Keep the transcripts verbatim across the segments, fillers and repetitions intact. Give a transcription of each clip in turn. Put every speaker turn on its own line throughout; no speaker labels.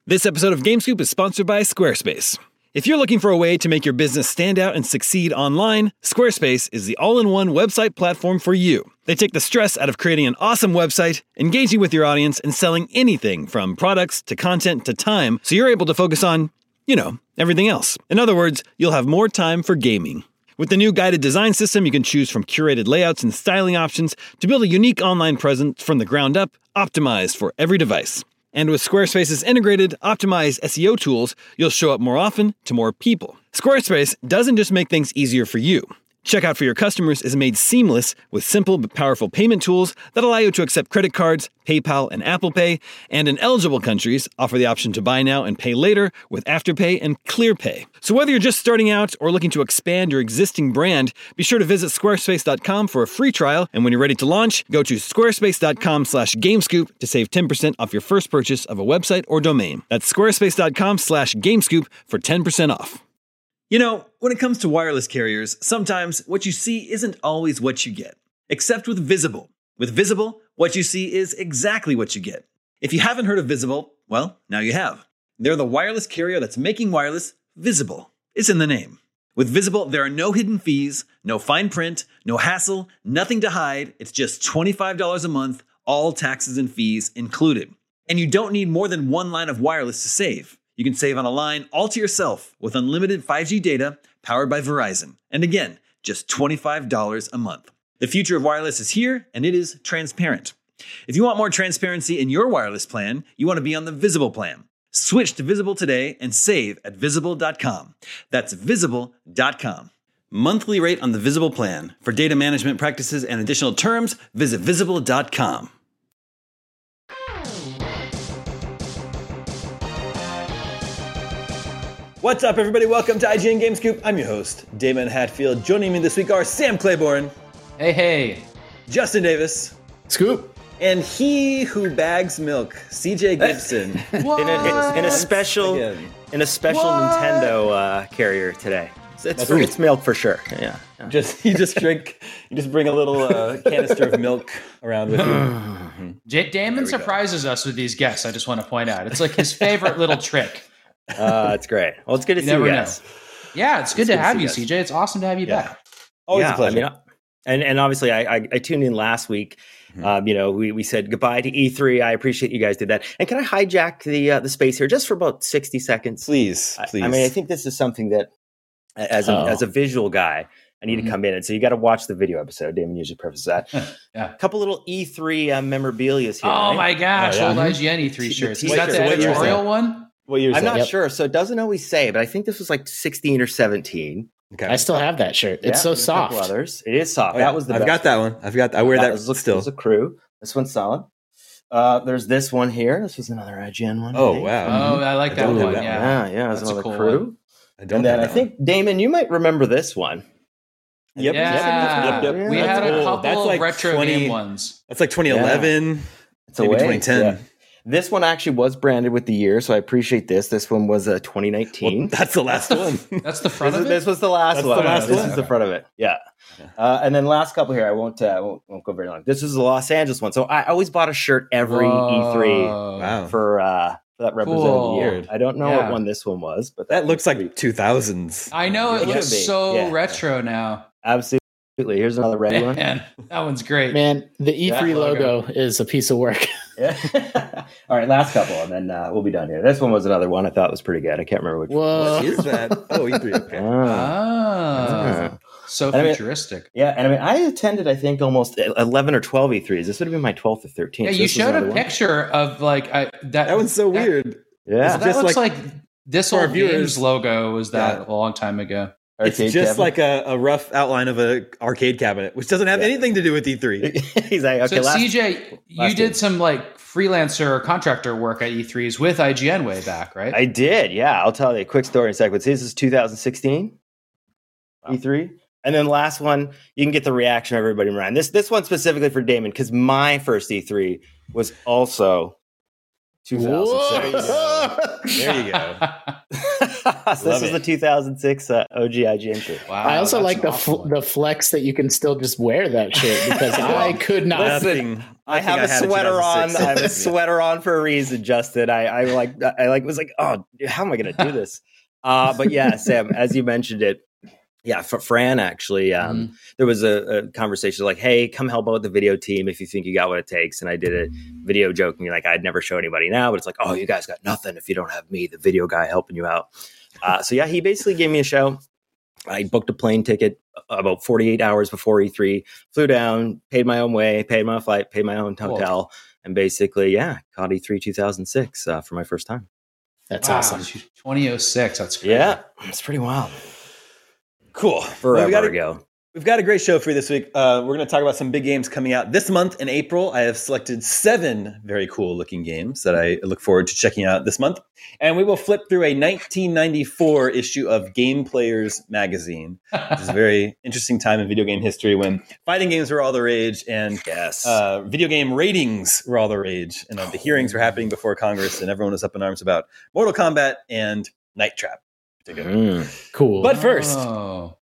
This episode of GameScoop is sponsored by Squarespace. If you're looking for a way to make your business stand out and succeed online, Squarespace is the all-in-one website platform for you. They take the stress out of creating an awesome website, engaging with your audience, and selling anything from products to content to time, so you're able to focus on, you know, everything else. In other words, you'll have more time for gaming. With the new guided design system, you can choose from curated layouts and styling options to build a unique online presence from the ground up, optimized for every device. And with Squarespace's integrated, optimized S E O tools, you'll show up more often to more people. Squarespace doesn't just make things easier for you. Checkout for your customers is made seamless with simple but powerful payment tools that allow you to accept credit cards, PayPal, and Apple Pay, and in eligible countries, offer the option to buy now and pay later with Afterpay and ClearPay. So whether you're just starting out or looking to expand your existing brand, be sure to visit squarespace dot com for a free trial, and when you're ready to launch, go to squarespace dot com slash gamescoop to save ten percent off your first purchase of a website or domain. That's squarespace dot com slash gamescoop for ten percent off. You know, when it comes to wireless carriers, sometimes what you see isn't always what you get. Except with Visible. With Visible, what you see is exactly what you get. If you haven't heard of Visible, well, now you have. They're the wireless carrier that's making wireless visible. It's in the name. With Visible, there are no hidden fees, no fine print, no hassle, nothing to hide. It's just twenty-five dollars a month, all taxes and fees included. And you don't need more than one line of wireless to save. You can save on a line all to yourself with unlimited five G data powered by Verizon. And again, just twenty-five dollars a month. The future of wireless is here, and it is transparent. If you want more transparency in your wireless plan, you want to be on the Visible plan. Switch to Visible today and save at visible dot com. That's visible dot com. Monthly rate on the Visible plan. For data management practices and additional terms, visit visible dot com. What's up, everybody? Welcome to I G N GameScoop. I'm your host, Damon Hatfield. Joining me this week are Sam Claiborne.
Hey, hey.
Justin Davis.
Scoop.
And he who bags milk, C J Gibson.
What?
In a, in a special,
Again.
in a special
What?
Nintendo uh, carrier today. It's, it's,
Ooh.
it's milk for sure. Yeah. yeah.
Just you just drink, you just bring a little uh, canister of milk around with you.
J- Damon surprises us with these guests, I just want to point out. It's like his favorite little trick.
Uh, it's great. Well, it's good to
You
see you
never
guys.
know. Yeah, it's good
It's
to
good to
have
see
you,
you guys.
C J. It's awesome to have you
Yeah.
back.
Always
yeah,
a pleasure.
I mean, and and obviously, I, I I tuned in last week.
Mm-hmm.
Um, you know, we, we said goodbye to E three. I appreciate you guys did that. And can I hijack the uh, the space here just for about sixty seconds?
Please,
I-
please.
I, mean, I think this is something that, as a,
Oh.
as a visual guy, I need
Mhm.
to come in. And so you got to watch the video episode. Damon usually prefaces that.
Yeah.
A couple little E three uh, memorabilia here.
Oh
right?
my gosh,
Oh, yeah.
old I G N E three
The
shirts.
t-
Is that
t-shirts.
the
What year is
editorial
that?
one?
What year is
I'm
that?
not
Yep.
sure. So it doesn't always say, but I think this was like sixteen or seventeen.
Okay.
I still have that shirt. It's
Yeah,
so
there's a couple
soft.
Others. It is soft.
Oh, yeah.
That was the
I've
best
got that one. I've got. I wear that,
was a,
still.
was a crew. This one's solid. Uh, there's this one here. This was another I G N one. I
Oh
think.
wow.
Oh, I like
I
that
don't
one.
have that
Yeah.
Yeah, yeah. There's
That's a
another
cool
crew.
one.
I don't.
And then
have
I
that one.
think Damon, you might remember this one.
Yep.
Yeah.
Yep, yep.
We
That's
had a
old.
couple
That's like
of retro
twenty
game ones.
That's like twenty eleven,
It's a
maybe
ways,
twenty ten.
yeah. This one actually was branded with the year, so I appreciate this. This one was uh, twenty nineteen.
Well, that's the last one.
That's the front
This,
of
is,
it?
this was the last
That's
one.
the last
this
one?
is the front of it. Yeah. Uh, and then last couple here, I won't, uh, won't won't go very long. This is the Los Angeles one. So I always bought a shirt every E three
Whoa.
Wow.
for uh, for that represented
Cool.
year. I don't know
Yeah.
what one this one was, but
That looks like two thousands.
I know, it
It
looks
should be.
so
Yeah.
retro now.
absolutely. Here's another red one.
Man, that one's great.
Man, the E three
That logo.
logo is a piece of work.
Yeah. All right, last couple, and then uh, we'll be done here. This one was another one I thought was pretty good. I can't remember which.
Whoa.
What is that? Oh, E three. Okay.
Ah.
Ah, so
And I mean-
futuristic.
Yeah, and I mean, I attended, I think, almost eleven or twelve E threes. This would have been my twelfth or thirteenth.
Yeah,
So
you
this was
showed
another
a
one.
picture of like I, that.
That one's so
that-
weird.
Yeah,
That
just
looks
like-
like, this
for our
old
viewers-
games logo was that
Yeah.
a long time ago.
It's
Arcade
just
cabinet.
like a, a rough outline of a arcade cabinet, which doesn't have
Yeah.
anything to do with E three.
He's like, okay,
so
last,
C J, you
last
did
game.
some like freelancer or contractor work at E threes with I G N way back, right?
I did. Yeah, I'll tell you a quick story in a second. This is two thousand sixteen E three. And then the last one, you can get the reaction of everybody around. This this one specifically for Damon, because my first E three was also two thousand six.
Whoa.
There you go.
this
Love
was
it.
the two thousand six uh, O G I G N shirt.
Wow,
I also
that's
like
an
the
awesome
fl-
one.
the flex that you can still just wear that shirt because I could not.
Listen, I have a
had in
sweater on.
two thousand six.
I have a
Yeah.
sweater on for a reason, Justin. I, I like I like was like, oh, how am I going to do this? Uh, but yeah, Sam, as you mentioned it, yeah, for Fran actually, um,
Mhm.
there was a, a conversation like, hey, come help out with the video team if you think you got what it takes. And I did a video joking like I'd never show anybody now, but it's like, oh, you guys got nothing if you don't have me, the video guy, helping you out. Uh, so yeah, he basically gave me a show. I booked a plane ticket about forty-eight hours before E three, flew down, paid my own way, paid my own flight, paid my own hotel, and basically, yeah, caught E three two thousand six uh, for my first time.
That's
Wow,
awesome.
twenty oh six. That's crazy.
Yeah, it's pretty wild.
Cool.
Forever
Well, we gotta-
ago.
We've got a great show for you this week. Uh, we're going to talk about some big games coming out this month in April. I have selected seven very cool looking games that I look forward to checking out this month. And we will flip through a nineteen ninety-four issue of Game Players magazine, which is a very interesting time in video game history when fighting games were all the rage and
Yes.
uh, video game ratings were all the rage. And uh, the hearings were happening before Congress and everyone was up in arms about Mortal Kombat and Night Trap.
Mm.
Cool.
But first,
Oh.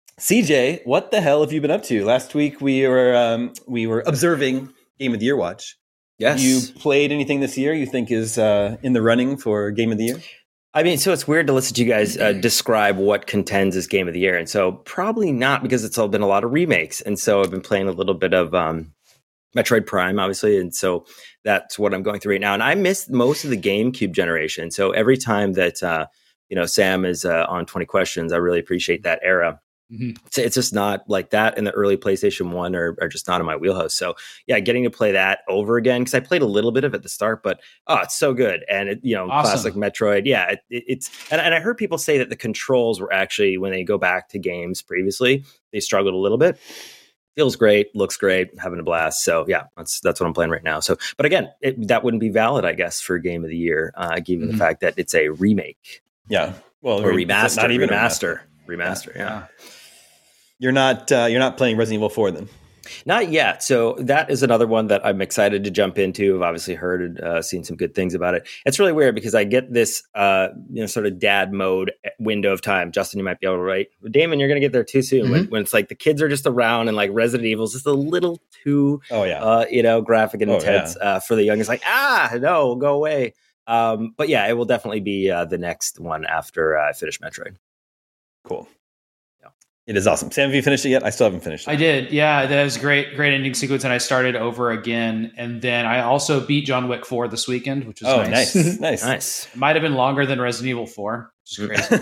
C J, what the hell have you been up to? Last week we were um, we were observing Game of the Year watch.
Yes.
You played anything this year you think is uh, in the running for Game of the Year?
I mean, so it's weird to listen to you guys uh, describe what contends as Game of the Year. And so probably not because it's all been a lot of remakes. And so I've been playing a little bit of um, Metroid Prime, obviously. And so that's what I'm going through right now. And I missed most of the GameCube generation. So every time that, uh, you know, Sam is uh, on twenty questions, I really appreciate that era.
Mhm.
It's, it's just not like that in the early PlayStation one are, are just not in my wheelhouse. So yeah, getting to play that over again, because I played a little bit of it at the start, but oh, it's so good. And it, you know,
Awesome.
classic Metroid. Yeah, it, it, it's and, and I heard people say that the controls were actually, when they go back to games previously, they struggled a little bit. Feels great, looks great, having a blast. So yeah, that's that's what I'm playing right now. So, but again, it, that wouldn't be valid, I guess, for Game of the Year, uh, given
Mhm.
the fact that it's a remake
Yeah. Well,
or
it's
remaster,
not even a
remaster, remaster. Yeah.
Yeah.
You're not uh, you're not playing Resident Evil four then.
Not yet. So that is another one that I'm excited to jump into. I've obviously heard and uh, seen some good things about it. It's really weird because I get this, uh, you know, sort of dad mode window of time. Justin, you might be able to write. Damon, you're going to get there too soon. When, when it's like the kids are just around and like Resident Evil is just a little too,
Oh yeah.
uh, you know, graphic and
Oh,
intense uh, for the young. It's like, ah, no, go away. Um, but yeah, it will definitely be uh, the next one after uh, I finish Metroid.
Cool. Yeah. It is awesome. Sam, have you finished it yet? I still haven't finished it.
I did. Yeah, that was great, great ending sequence. And I started over again. And then I also beat John Wick four this weekend, which was
oh,
nice.
nice. Nice.
Nice.
It might have been longer than Resident Evil four, which is crazy.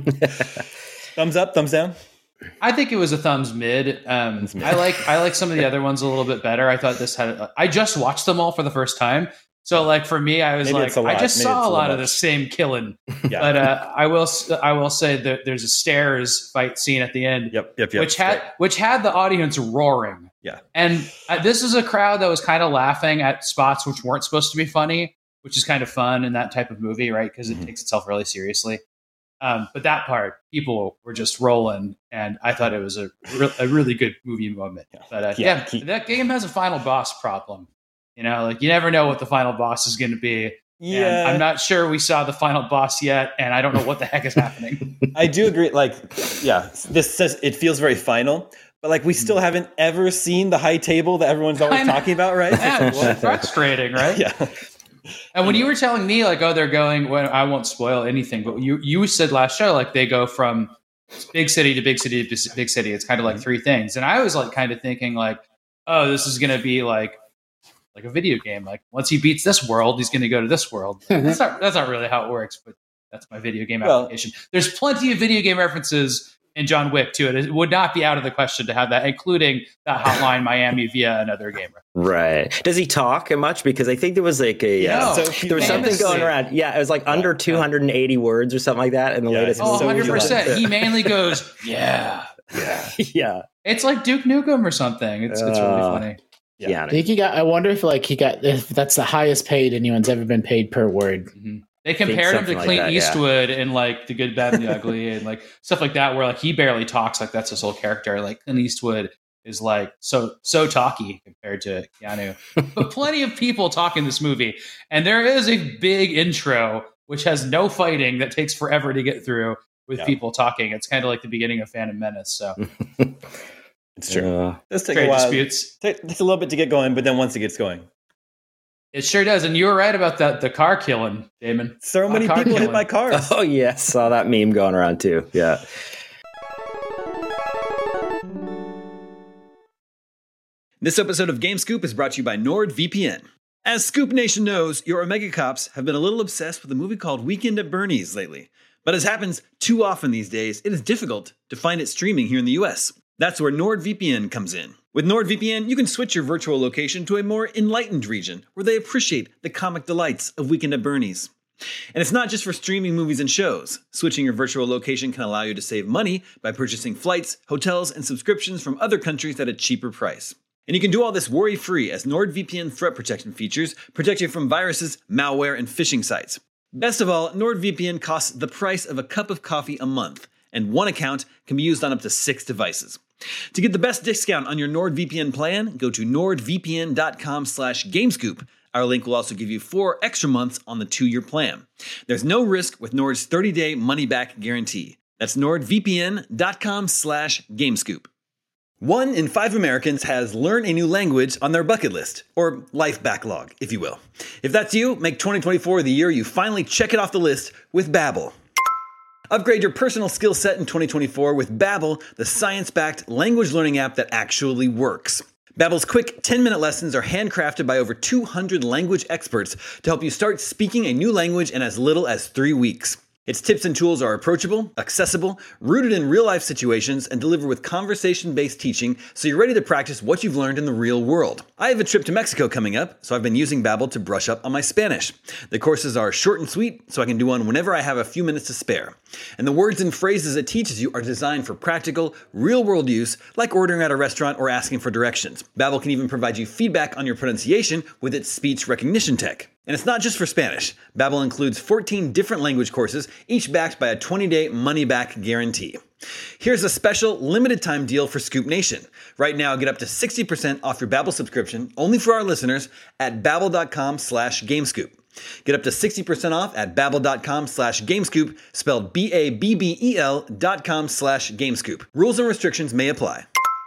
Thumbs up, thumbs down?
I think it was a thumbs mid. Um,
Thumbs mid.
I like I like some of the other ones a little bit better. I thought this had. I just watched them all for the first time, so like for me, I was
Maybe
like,
it's a lot.
I just
Maybe
saw
it's
a
a
lot
little
of the
much.
same killing.
Yeah.
But uh, I will s- I will say that there's a stairs fight scene at the end,
Yep, yep, yep.
which had
Right.
which had the audience roaring.
Yeah.
And uh, this is a crowd that was kind of laughing at spots which weren't supposed to be funny, which is kind of fun in that type of movie, right? Because it
Mhm.
takes itself really seriously. Um, but that part, people were just rolling, and I thought it was a, re- a really good movie moment.
Yeah.
But uh,
Yeah,
yeah,
keep-
that game has a final boss problem. You know, like you never know what the final boss is going to be.
Yeah.
And I'm not sure we saw the final boss yet, and I don't know what the heck is happening.
I do agree. Like, yeah, this says it feels very final, but like we still haven't ever seen the high table that everyone's
I
always
know.
talking about, right?
Yeah, it's frustrating, right?
yeah.
And when you were telling me, like, oh, they're going, well, I won't spoil anything, but you you said last show, like, they go from big city to big city to big city. It's kind of like three things. And I was like, kind of thinking, like, oh, this is going to be like, like a video game. Like, once he beats this world, he's going to go to this world. That's not that's not really how it works, but that's my video game
Well-
application. There's plenty of video game references in John Wick to it. It would not be out of the question to have that, including that Hotline Miami via another game.
Right. Does he talk much? Because I think there was like a
Yeah.
uh,
So
there was something
famously-
going around. Yeah, it was like under
yeah.
two hundred eighty words or something like that in the
Yeah,
latest.
it's
Oh,
so
movie.
one hundred percent.
good.
He mainly goes, yeah.
Yeah.
yeah.
It's like Duke Nukem or something. It's it's really
Uh,
funny.
Yeah.
Yeah.
I think he got. I wonder if like he got. If that's the highest paid anyone's ever been paid per word.
Mhm. They compared him to
something like
Clint
that, yeah.
Eastwood in like The Good, Bad, and the Ugly, and like stuff like that, where like he barely talks. Like that's his whole character. Like Clint Eastwood is like so so talky compared to Keanu. But plenty of people talk in this movie, and there is a big intro which has no fighting that takes forever to get through with
Yeah.
people talking. It's kind of like the beginning of Phantom Menace. So
It's true.
Uh,
Let's take
trade
a while.
disputes.
Take, takes a little bit to get going, but then once it gets going,
It sure does. And you were right about that the car killing, Damon.
so
Uh,
many
car
people hit
killing.
by cars.
oh yeah, saw that meme going around too. Yeah.
This episode of Game Scoop is brought to you by NordVPN. As Scoop Nation knows, your Omega Cops have been a little obsessed with a movie called Weekend at Bernie's lately. But as happens too often these days, it is difficult to find it streaming here in the U S. That's where NordVPN comes in. With NordVPN, you can switch your virtual location to a more enlightened region where they appreciate the comic delights of Weekend at Bernie's. And it's not just for streaming movies and shows. Switching your virtual location can allow you to save money by purchasing flights, hotels, and subscriptions from other countries at a cheaper price. And you can do all this worry-free as NordVPN threat protection features protect you from viruses, malware, and phishing sites. Best of all, NordVPN costs the price of a cup of coffee a month, and one account can be used on up to six devices. To get the best discount on your NordVPN plan, go to nordvpn.com slash gamescoop. Our link will also give you four extra months on the two-year plan. There's no risk with Nord's thirty-day money-back guarantee. That's nordvpn.com slash gamescoop. One in five Americans has learn a new language on their bucket list, or life backlog, if you will. If that's you, make twenty twenty-four the year you finally check it off the list with Babbel. Upgrade your personal skill set in twenty twenty-four with Babbel, the science-backed language learning app that actually works. Babbel's quick ten-minute lessons are handcrafted by over two hundred language experts to help you start speaking a new language in as little as three weeks. Its tips and tools are approachable, accessible, rooted in real-life situations, and deliver with conversation-based teaching so you're ready to practice what you've learned in the real world. I have a trip to Mexico coming up, so I've been using Babbel to brush up on my Spanish. The courses are short and sweet, so I can do one whenever I have a few minutes to spare. And the words and phrases it teaches you are designed for practical, real-world use, like ordering at a restaurant or asking for directions. Babbel can even provide you feedback on your pronunciation with its speech recognition tech. And it's not just for Spanish. Babbel includes fourteen different language courses, each backed by a twenty-day money-back guarantee. Here's a special limited-time deal for Scoop Nation. Right now, get up to sixty percent off your Babbel subscription, only for our listeners, at babbel.com slash gamescoop. Get up to sixty percent off at babbel.com slash gamescoop, spelled B A B B E L dot com slash gamescoop. Rules and restrictions may apply.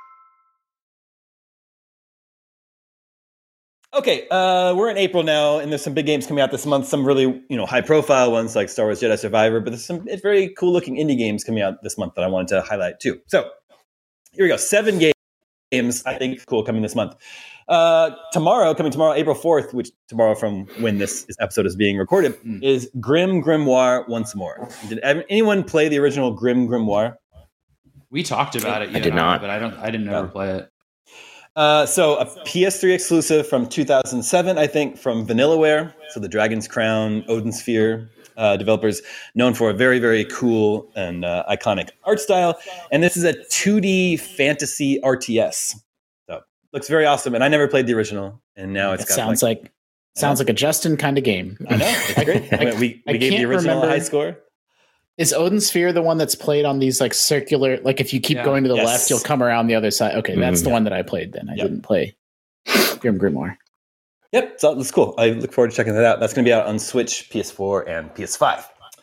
Okay, uh, we're in April now, and there's some big games coming out this month. Some really, you know, high-profile ones like Star Wars Jedi Survivor, but there's some very cool-looking indie games coming out this month that I wanted to highlight too. So here we go. Seven games I think cool coming this month. Uh, tomorrow, coming tomorrow, April fourth, which tomorrow from when this episode is being recorded, mm. is Grim Grimoire once more. Did anyone play the original Grim Grimoire?
We talked about it. You
I did not,
but I don't. I didn't ever
no.
play it.
Uh, so a P S three exclusive from two thousand seven, I think, from Vanillaware. So the Dragon's Crown, Odin Sphere uh, developers, known for a very, very cool and uh, iconic art style. And this is a two D fantasy R T S. So looks very awesome. And I never played the original. And now it's
it
got
sounds
like,
like sounds like a Justin kind of game.
I know. It's great. I mean, we we
I
gave the
can't
original
remember.
a high score.
Is Odin Sphere the one that's played on these like circular, like if you keep
Yeah.
going to the
Yes.
left, you'll come around the other side? Okay, that's
Mm,
the
yeah.
one that I played then. I
Yep.
didn't play Grim Grimoire.
Yep, so that's cool. I look forward to checking that out. That's going to be out on Switch, P S four, and P S five.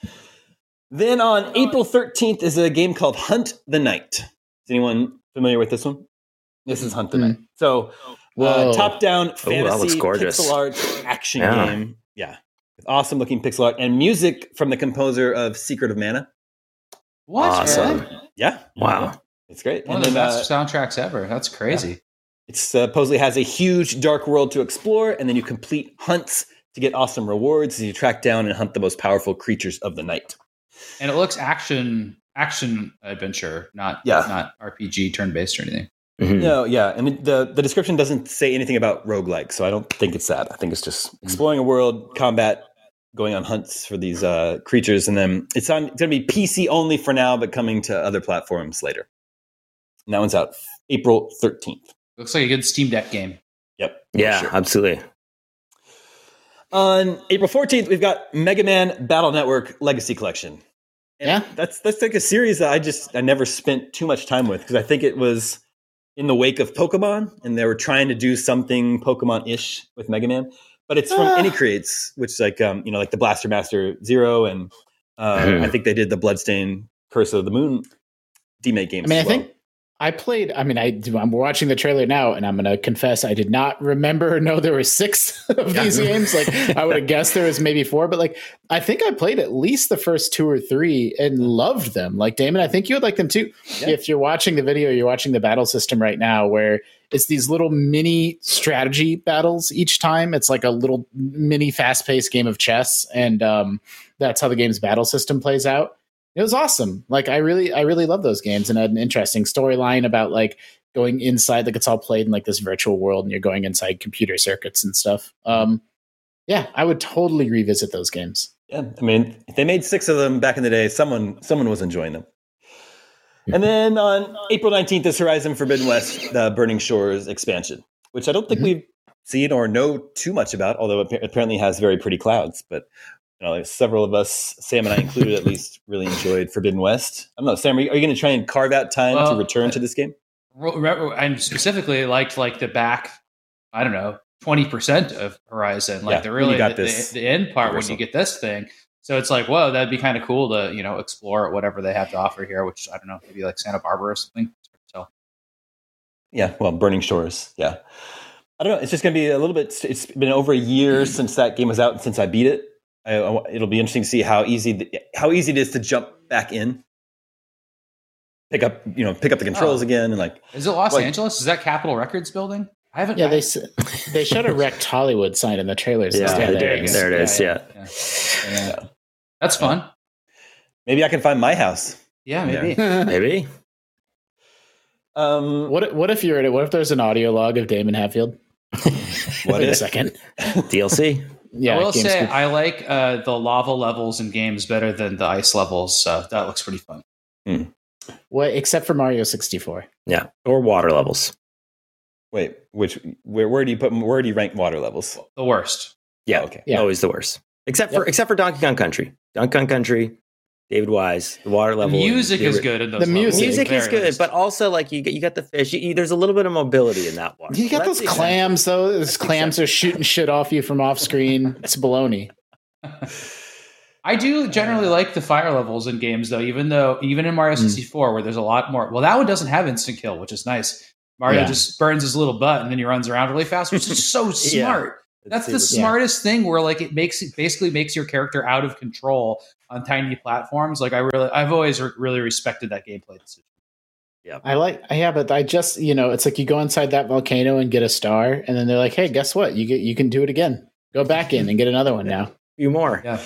Then on April thirteenth is a game called Hunt the Night. Is anyone familiar with this one? This is Hunt the
Mm.
Night. So, uh,
Whoa.
top-down
that
fantasy
looks gorgeous.
pixel art action
Yeah.
game. Yeah, with awesome-looking pixel art and music from the composer of Secret of Mana.
What?
Awesome.
Really?
Yeah,
Wow.
it's great.
One
And
of the
then,
best
uh,
soundtracks ever. That's crazy.
it supposedly has a huge dark world to explore, and then you complete hunts to get awesome rewards as you track down and hunt the most powerful creatures of the night.
And it looks action action adventure, not
Yeah.
not R P G turn based or anything.
Mhm.
No, yeah. I mean, the, the description doesn't say anything about roguelike, so I don't think it's that. I think it's just exploring a world, combat, going on hunts for these uh, creatures, and then it's on. It's going to be P C only for now, but coming to other platforms later. And that one's out April thirteenth.
Looks like a good Steam Deck game.
Yep.
Yeah,
for sure.
absolutely.
On April fourteenth, we've got Mega Man Battle Network Legacy Collection. And
Yeah.
that's that's like a series that I just I never spent too much time with because I think it was in the wake of Pokemon, and they were trying to do something Pokemon-ish with Mega Man. but it's from Any Creates, which is like um, you know, like the Blaster Master Zero, and uh,
Mhm.
I think they did the Bloodstain Curse of the Moon demake games.
I mean, I
as well.
think I played. I mean, I I'm watching the trailer now, and I'm going to confess I did not remember or know there were six of these games. Like I would have guessed there was maybe four, but like I think I played at least the first two or three and loved them. Like Damon, I think you would like them too.
Yeah.
If you're watching the video, you're watching the battle system right now, where it's these little mini strategy battles each time. It's like a little mini fast paced game of chess, and um, that's how the game's battle system plays out. It was awesome. Like I really, I really love those games, and had an interesting storyline about like going inside. Like it's all played in like this virtual world, and you're going inside computer circuits and stuff. Um, yeah, I would totally revisit those games.
Yeah, I mean, if they made six of them back in the day, someone someone was enjoying them. And then on April nineteenth is Horizon Forbidden West, the Burning Shores expansion, which I don't think
Mhm.
we've seen or know too much about, although it apparently has very pretty clouds. But you know, like several of us, Sam and I included, at least really enjoyed Forbidden West. I don't know, Sam, are you, you going to try and carve out time
Well,
to return to this game?
Remember, and specifically liked like the back, I don't know, twenty percent of Horizon, like
Yeah,
the
when
really
you got
the,
this
the, the end part
reversal.
when you get this thing. So it's like, whoa, that'd be kind of cool to you know explore whatever they have to offer here. Which I don't know, maybe like Santa Barbara or something. So
Yeah, well, Burning Shores. Yeah, I don't know. It's just going to be a little bit. It's been over a year since that game was out, and since I beat it. I, I, it'll be interesting to see how easy the, how easy it is to jump back in, pick up you know pick up the controls
Oh.
again, and like
is it Los
Like-
Angeles? Is that Capitol Records building? I haven't.
Yeah,
I-
they s- they showed a wrecked Hollywood sign in the trailers.
Yeah,
instead.
they
There
did.
it is.
There it is. Yeah.
yeah. Yeah. Yeah. That's fun.
maybe I can find my house.
Yeah, maybe.
Maybe.
Um,
What if- what if you're in it? What if there's an audio log of Damon Hatfield?
what
Wait a
if?
second.
D L C.
Yeah,
I will
Games
say
Scoop.
I like uh, the lava levels in games better than the ice levels. So that looks pretty fun.
Well, except for Mario sixty-four.
Yeah. Or water levels.
Wait, which where where do you put where do you rank water levels?
The worst.
Yeah.
Oh, okay.
Yeah.
Always the worst. Except for
Yep.
except for Donkey Kong Country. Donkey Kong Country, David Wise, the water
The
level.
music
the-
is good in those
The
levels,
music-
Music
at the
is
very
good,
least.
but also like you get you got the fish. You, you- there's a little bit of mobility in that water.
You got
That's
those
the
clams though. Those
That's
clams are shooting shit off you from off screen. It's baloney.
I do generally like the fire levels in games, though. Even though, even in Mario
Mm.
sixty-four, where there's a lot more. Well, that one doesn't have instant kill, which is nice. Mario
Yeah.
just burns his little butt and then he runs around really fast, which is so smart. That's the
Let's see
Yeah.
smartest thing. Where like it makes it basically makes your character out of control on tiny platforms. Like I really, I've always re- really respected that gameplay decision.
I like, yeah, but I just, you know, it's like you go inside that volcano and get a star, and then they're like, "Hey, guess what? You get, you can do it again. Go back in and get another one now."
few more.
Yeah.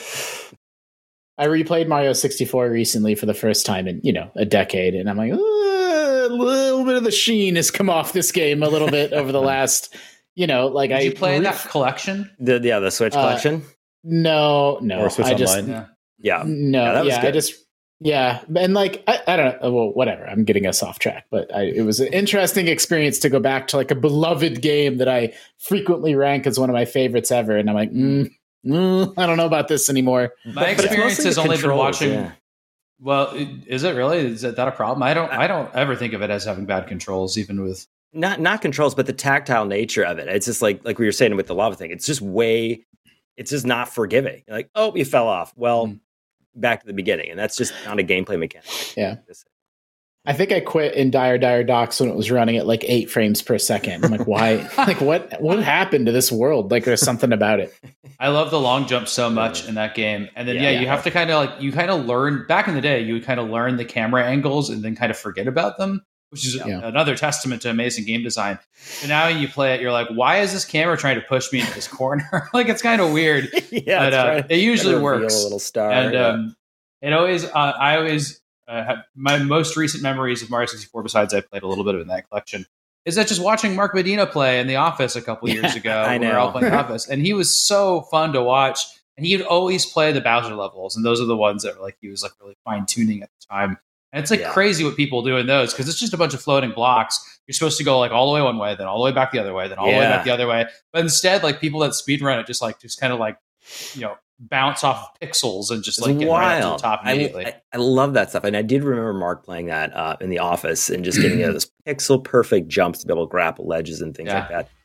I replayed Mario sixty-four recently for the first time in, you know, a decade, and I'm like, "Uh, a little bit of the sheen has come off this game a little bit over the last, you know, like
Did
I
you play in
re-
that collection?
The yeah, the Switch
Uh,
collection.
No, no,
Or Switch
I just
Online.
Yeah.
Yeah.
no,
Yeah,
yeah,
that was
I
good.
just yeah, and like I, I don't know, well, whatever. I'm getting us off track, but I, it was an interesting experience to go back to like a beloved game that I frequently rank as one of my favorites ever, and I'm like, mm, mm, I don't know about this anymore.
My
But it's
experience
mostly
has
the
only been
controls,
watching.
yeah.
Well, i- is it really? Is that, that a problem? I don't. I don't ever think of it as having bad controls, even with.
Not not controls, but the tactile nature of it. It's just like like we were saying with the lava thing. It's just way. It's just not forgiving. You're like, oh, you fell off. Well,
Mm.
back to the beginning, and that's just not a gameplay mechanic.
Yeah. I think I quit in Dire Dire Docks when it was running at like eight frames per second. I'm like, why? like, what? What happened to this world? Like, there's something about it.
I love the long jump so much in that game, and then yeah,
Yeah,
you
yeah.
have to kind of like you kind of learn. Back in the day, you would kind of learn the camera angles and then kind of forget about them, which is
Yeah.
another testament to amazing game design. But now you play it, you're like, why is this camera trying to push me into this corner? like, it's kind of weird.
yeah,
But,
it's
uh,
trying-
it usually
trying to reveal
works.
A little star.
and
yeah.
um, it always uh, I always uh, have my most recent memories of Mario sixty-four, besides I played a little bit of it in that collection, is that just watching Mark Medina play in The Office a couple years ago.
I
when we were all
know.
playing The Office, and he was so fun to watch. And he would always play the Bowser levels, and those are the ones that were like he was like really fine tuning at the time. And it's like
Yeah.
crazy what people do in those because it's just a bunch of floating blocks. You're supposed to go like all the way one way, then all the way back the other way, then all the way
Yeah.
back the other way. But instead, like people that speedrun it just like just kind of like you know bounce off of pixels and just
It's
like get right up to
wild.
the top
I,
immediately.
I, I love that stuff, and I did remember Mark playing that uh, in The Office and just getting you know, those pixel perfect jumps to be able to grapple ledges and things
Yeah.
like that.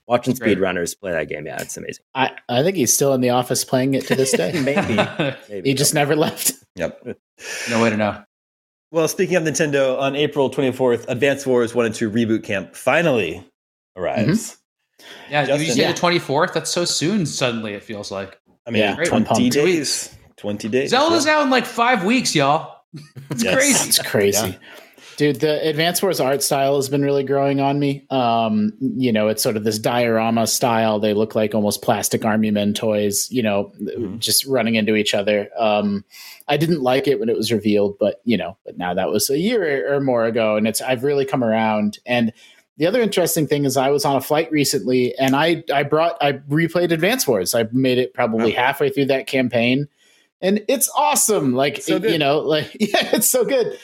Watching
Great.
speedrunners play that game, yeah, it's amazing.
I, I think he's still in the office playing it to this day.
Maybe, maybe
He just never left.
Yep.
No way to know.
Well, speaking of Nintendo, on April twenty-fourth, Advance Wars one and two Reboot Camp finally arrives.
Yeah,
Justin.
you say
Yeah.
the twenty-fourth? That's so soon, suddenly, it feels like.
I mean,
Yeah,
twenty
pumped.
days. twenty days.
Zelda's
yeah.
out in like five weeks, y'all. It's
Yes.
crazy.
It's crazy. Dude, the Advance Wars art style has been really growing on me. Um, you know, it's sort of this diorama style. They look like almost plastic Army Men toys, you know,
Mhm.
just running into each other. Um, I didn't like it when it was revealed, but, you know, but now that was a year or more ago, and it's I've really come around. And the other interesting thing is I was on a flight recently, and I, I brought, I replayed Advance Wars. I made it probably
Wow.
halfway through that campaign. And it's awesome. Like,
So good.
you know, like, yeah, it's so good.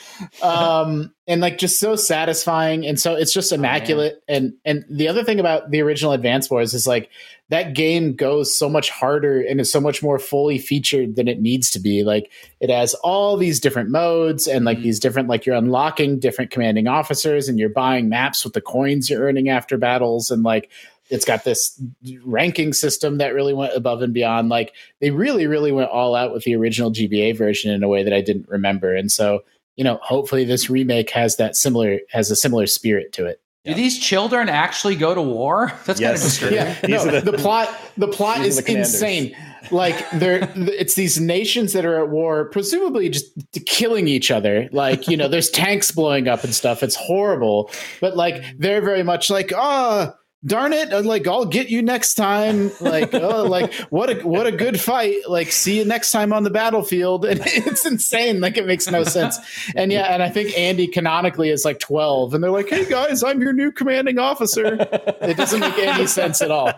Um, and like just so satisfying. And so it's just immaculate. and, and the other thing about the original Advance Wars is like that game goes so much harder and is so much more fully featured than it needs to be. Like it has all these different modes and like
Mhm.
these different, like you're unlocking different commanding officers and you're buying maps with the coins you're earning after battles. And like, it's got this ranking system that really went above and beyond. Like they really, really went all out with the original G B A version in a way that I didn't remember. And so, you know, hopefully this remake has that similar, has a similar spirit to it.
Do these children actually go to war? That's kind of
Yes.
disturbing.
Yeah,
These
no,
are the-
the, plot, the plot
these are
is
the commanders.
insane. Like they're, it's these nations that are at war, presumably just killing each other. Like, you know, there's tanks blowing up and stuff. It's horrible, but like, they're very much like, oh, darn it, I'm like I'll get you next time. Like, oh, like what a what a good fight. Like, see you next time on the battlefield. And it's insane. Like, it makes no sense. And yeah, and I think Andy canonically is like twelve, and they're like, "Hey guys, I'm your new commanding officer." It doesn't make any sense at all.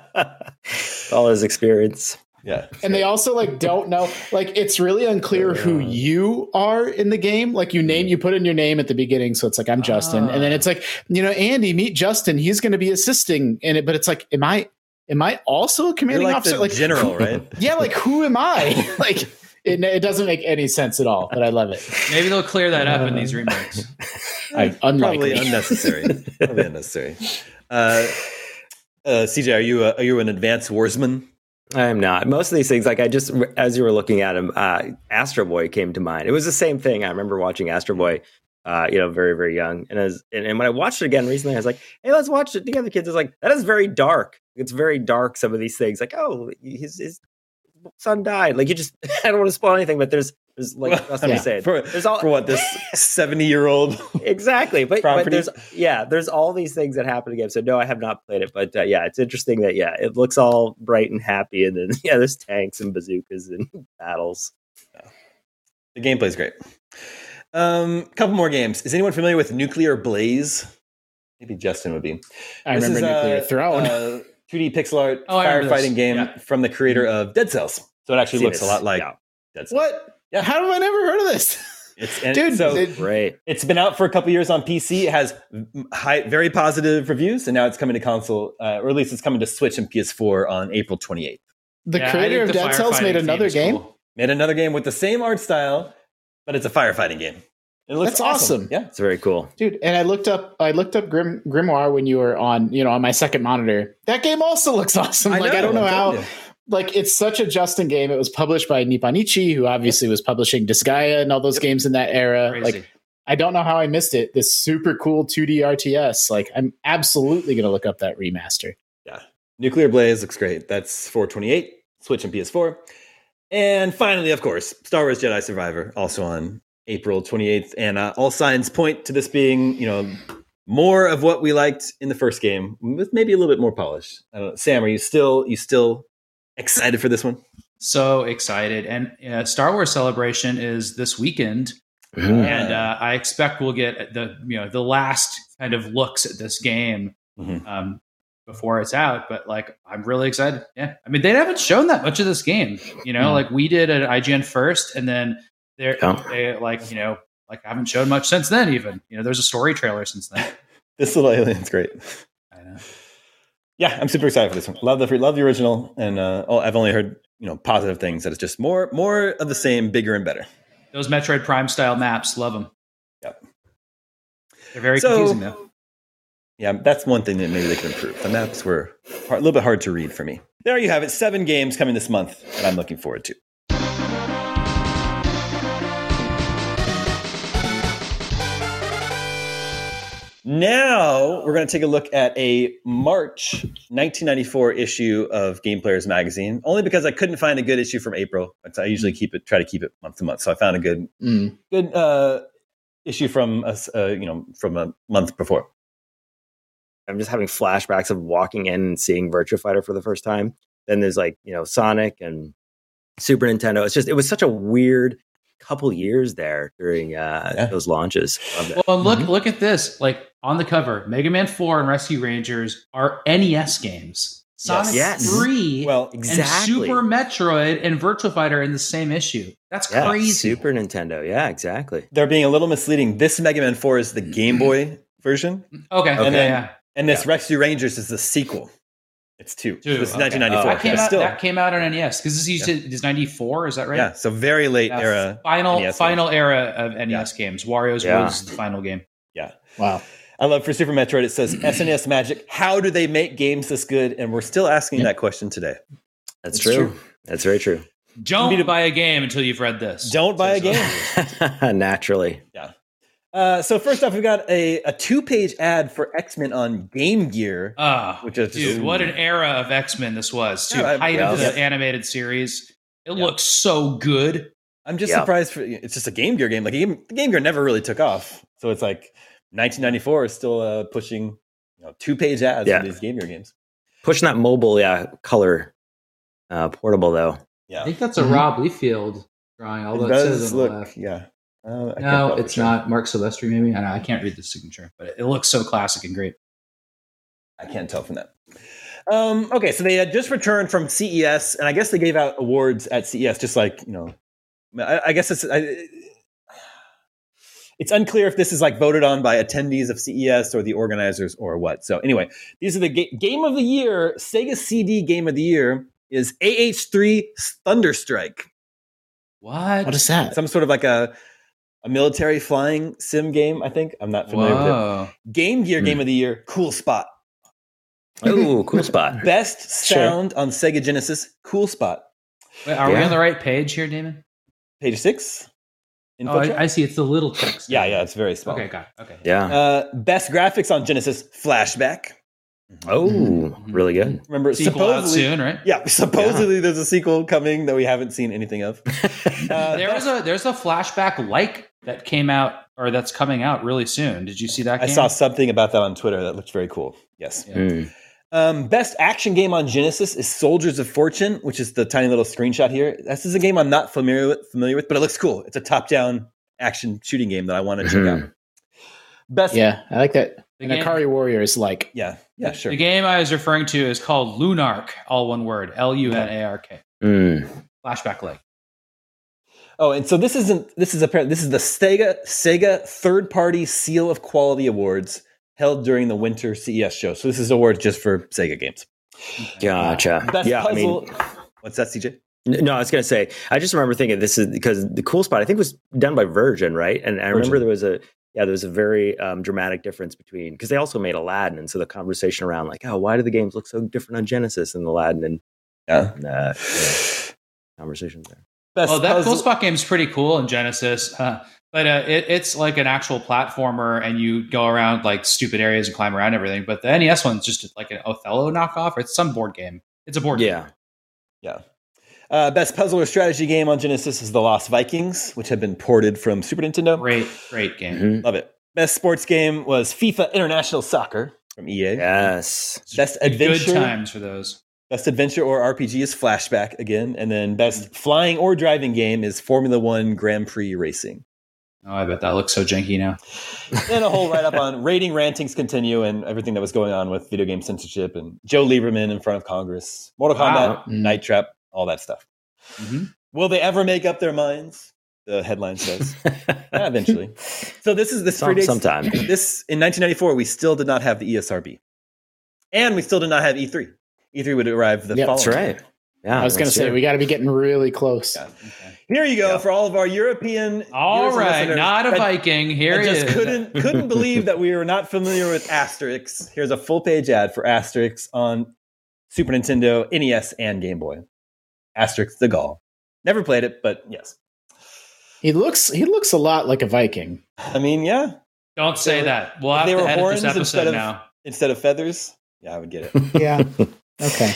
All his experience.
Yeah.
And they also like don't know, like it's really unclear who you are in the game. Like you name, you put in your name at the beginning, so it's like I'm Justin, and then it's like, you know, Andy, meet Justin. He's going to be assisting in it, but it's like, am I, am I also a
You're
commanding
like
officer?
the
Like
general,
who-
right?
Yeah, like who am I? Like it, it doesn't make any sense at all, but I love it.
Maybe they'll clear that up in these remakes.
I, unlikely.
Probably unnecessary. Probably unnecessary. Uh, uh, C J, are you a, are you an advanced warsman?
I am not. Most of these things, like I just, as you were looking at him, uh, Astro Boy came to mind. It was the same thing. I remember watching Astro Boy, uh, you know, very, very young. And as and, and when I watched it again recently, I was like, hey, let's watch it together, kids. It's like, that is very dark. It's very dark, some of these things. Like, oh, his, his son died. Like, you just, I don't want to spoil anything, but there's, there's like,
Well,
Justin
I
was
mean,
saying,
for,
there's all,
for what, this seventy-year-old?
exactly. But, but
property.
there's, yeah, there's all these things that happen again. So no, I have not played it, but uh, yeah, it's interesting that, yeah, it looks all bright and happy. And then, yeah, there's tanks and bazookas and battles.
The gameplay's great. Um, couple more games. Is anyone familiar with Nuclear Blaze? Maybe Justin would be.
I
This
remember
is,
Nuclear
uh,
Throne.
uh, two D pixel art
Oh, I remember this.
firefighting game
Yeah.
from the creator of Dead Cells. So it actually
Seen
looks a
this.
lot like
Yeah.
Dead Cells.
What?
Yeah.
How have I never heard of this?
It's and
Dude,
so
it-
Great.
it's been out for a couple years on P C. It has high, very positive reviews, and now it's coming to console, uh, or at least it's coming to Switch and P S four on April twenty-eighth.
The
Yeah, I
creator
think
of
the
Dead Cells made
firefighting
another
is
game.
cool.
Made another game with the same art style, but it's a firefighting game. It looks
That's awesome.
Yeah.
It's very cool.
Dude, and I looked up I looked up Grim, Grimoire when you were on, you know, on my second monitor. That game also looks awesome.
I
like I
know,
don't know
I'm
how
telling you.
like it's such a Justin game. It was published by Nippon Ichi, who obviously was publishing Disgaea and all those
Yep.
games in that era.
Crazy.
Like I don't know how I missed it. This super cool two D R T S. Like I'm absolutely going to look up that remaster.
Nuclear Blaze looks great. That's four twenty-eight, Switch and P S four. And finally, of course, Star Wars Jedi Survivor, also on April twenty-eighth. And uh, all signs point to this being, you know, more of what we liked in the first game, with maybe a little bit more polish. I don't know. Sam, are you still you still excited for this one?
So excited. And uh, Star Wars Celebration is this weekend.
Mm.
And uh, I expect we'll get the you know the last kind of looks at this game
Mhm.
um, before it's out. But like, I'm really excited. Yeah, I mean, they haven't shown that much of this game. You know,
Mm.
like we did at I G N first, and then they're
Yeah.
they like you know like haven't shown much since then. Even you know, there's a story trailer since then.
This little alien's great.
I know.
Yeah, I'm super excited for this one. Love the love the original, and uh, oh, I've only heard you know positive things. That it's just more more of the same, bigger and better.
Those Metroid Prime style maps, love them.
Yep.
They're very
So-
confusing though.
Yeah, that's one thing that maybe they could improve. The maps were hard, a little bit hard to read for me. There you have it. Seven games coming this month that I'm looking forward to. Now we're going to take a look at a March nineteen ninety-four issue of Game Players magazine. Only because I couldn't find a good issue from April. I usually keep it, try to keep it month to month. So I found a good,
Mm.
good uh, issue from us, uh, you know, from a month before.
I'm just having flashbacks of walking in and seeing Virtua Fighter for the first time. Then there's like, you know, Sonic and Super Nintendo. It's just, it was such a weird couple years there during uh,
Yeah.
those launches. Loved it.
Well, look
Mhm.
look at this. Like on the cover, Mega Man four and Rescue Rangers are N E S games. Sonic
Yes.
three
Well,
exactly.
and Super Metroid and Virtua Fighter in the same issue. That's
Yeah,
crazy.
Super Nintendo. Yeah, exactly.
They're being a little misleading. This Mega Man four is the Game Boy version,
Okay.
Okay.
And then, yeah.
and this Rescue Rangers is the sequel. It's two.
Two,
This is
okay.
nineteen ninety-four.
Oh,
That came
but
out.
still,
That came out on N E S because this used to, is ninety-four. Is that right?
yeah, so very late
Yeah,
era.
Final
N E S
final era of N E S games. Wario's
Yeah.
was the final game.
Yeah.
Wow.
I love for Super Metroid, it says S N E S Magic. How do they make games this good? And we're still asking
Yeah.
that question today.
That's
It's
true.
true.
That's very true.
Don't buy a game until you've read this.
Don't buy a
Says-
game.
Naturally.
Uh, so first off, we've got a, a two-page ad for X-Men on Game Gear.
Ah,
Which is
dude,
just-
what an era of X-Men this was. To
Yeah, I-
height of
yeah.
the animated series. It
Yeah.
looks so good.
I'm just
Yeah.
surprised. For, it's just a Game Gear game. Like game, the Game Gear never really took off. So it's like nineteen ninety-four is still uh, pushing you know, two-page ads
Yeah.
for these Game Gear games.
Pushing that mobile, yeah, color uh, portable though.
Yeah.
I think that's a
Mhm.
Rob Liefeld drawing, although
It
it, says
does
on the
look,
left.
yeah. Uh, I can't
No,
tell for
it's
sure.
not. Mark Silvestri, maybe. I, know, I can't read the signature, but it, it looks so classic and great.
I can't tell from that. Um, okay, so they had just returned from C E S, and I guess they gave out awards at C E S, just like you know. I, I guess it's I, it's unclear if this is like voted on by attendees of C E S or the organizers or what. So anyway, these are the ga- game of the year. Sega C D game of the year is A H three Thunderstrike,
What?
What is that?
some sort of like a a military flying sim game. I think I'm not familiar with it.
Whoa.
Game Gear
Hmm.
game of the year, Cool Spot.
Oh, cool spot.
Best
Sure.
sound on Sega Genesis, Cool Spot.
Wait, are we
Yeah.
on the right page here, Damon?
Page six.
Oh,
Info track?
I, I see. It's the little text.
yeah, yeah, it's very small.
Okay, got it. Okay.
Yeah.
Uh, best graphics on Genesis, Flashback.
Oh,
Mhm.
really good.
Remember,
Sequel out
supposedly,
soon, right?
yeah, supposedly there's a sequel coming that we haven't seen anything of. Uh,
there was a there's a flashback like that came out or that's coming out really soon. Did you see that?
I
game?
saw something about that on Twitter that looked very cool. Yes.
Yeah.
Mm.
Um, best action game on Genesis is Soldiers of Fortune, which is the tiny little screenshot here. This is a game I'm not familiar with, familiar with, but it looks cool. It's a top-down action shooting game that I want to check
Mhm.
out. Best,
Yeah, I like that.
The
And
game-
Akari Warrior is like,
yeah, yeah, sure.
The game I was referring to is called Lunark, all one word, L U N A R K.
Mm.
Flashback like.
Oh, and so this isn't. This is apparently this is the Sega Sega Third Party Seal of Quality Awards held during the Winter C E S show. So this is awards just for Sega games.
Gotcha.
Best
yeah, I mean,
puzzle. What's that, C J?
N- No, I was going to say, I just remember thinking this is because the Cool Spot, I think, was done by Virgin, right? And I remember
Virgin.
there was a, yeah, there was a very um, dramatic difference between, because they also made Aladdin. And so the conversation around, like, oh, why do the games look so different on Genesis and Aladdin? And
Yeah.
uh, yeah, conversations there.
Best
Oh, that
puzzle.
Cool Spot game is pretty cool in Genesis, uh, but uh, it, it's like an actual platformer, and you go around like stupid areas and climb around everything. But the N E S one's just like an Othello knockoff, or it's some board game. It's a board game.
Yeah.
Yeah. Uh, best puzzle or strategy game on Genesis is The Lost Vikings, which had been ported from Super Nintendo.
Great, great game.
Mhm.
Love it. Best sports game was FIFA International Soccer from E A.
Yes.
Best
Good
adventure.
times for those.
Best adventure or R P G is Flashback again, and then best flying or driving game is Formula One Grand Prix Racing.
Oh, I bet that looks so janky now.
And a whole write up on rating rantings continue and everything that was going on with video game censorship and Joe Lieberman in front of Congress, Mortal
Wow.
Kombat, Night Trap, all that stuff.
Mm-hmm.
Will they ever make up their minds? The headline says. Yeah, eventually. So this is this
Some-
predates
sometime.
This in nineteen ninety-four. We still did not have the E S R B, and we still did not have E three. E three would arrive the
Yeah,
following.
That's
year.
right. Yeah,
I was going to say, we got to be getting really close.
Yeah. Here you go
Yeah.
for all of our European.
All
viewers and
right,
listeners
not a
that-
Viking. Here
I
he
just
is.
couldn't couldn't believe that we were not familiar with Asterix. Here's a full page ad for Asterix on Super Nintendo, N E S, and Game Boy. Asterix the Gaul. Never played it, but yes.
He looks he looks a lot like a Viking.
I mean, yeah.
Don't say
They were-
that. We'll have
they
to
were
edit
horns
this
instead
episode
of-
now.
Instead of feathers, yeah, I would get it.
Yeah. Okay.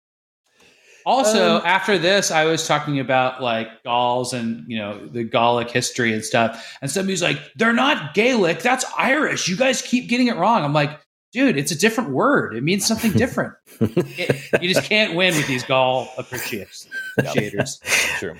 Also,
Um,
after this, I was talking about like Gauls and you know the Gallic history and stuff, and somebody's like, "They're not Gaelic. That's Irish. You guys keep getting it wrong." I'm like, "Dude, it's a different word. It means something different. It- you just can't win with these Gaul appreciators." appreciators.
True.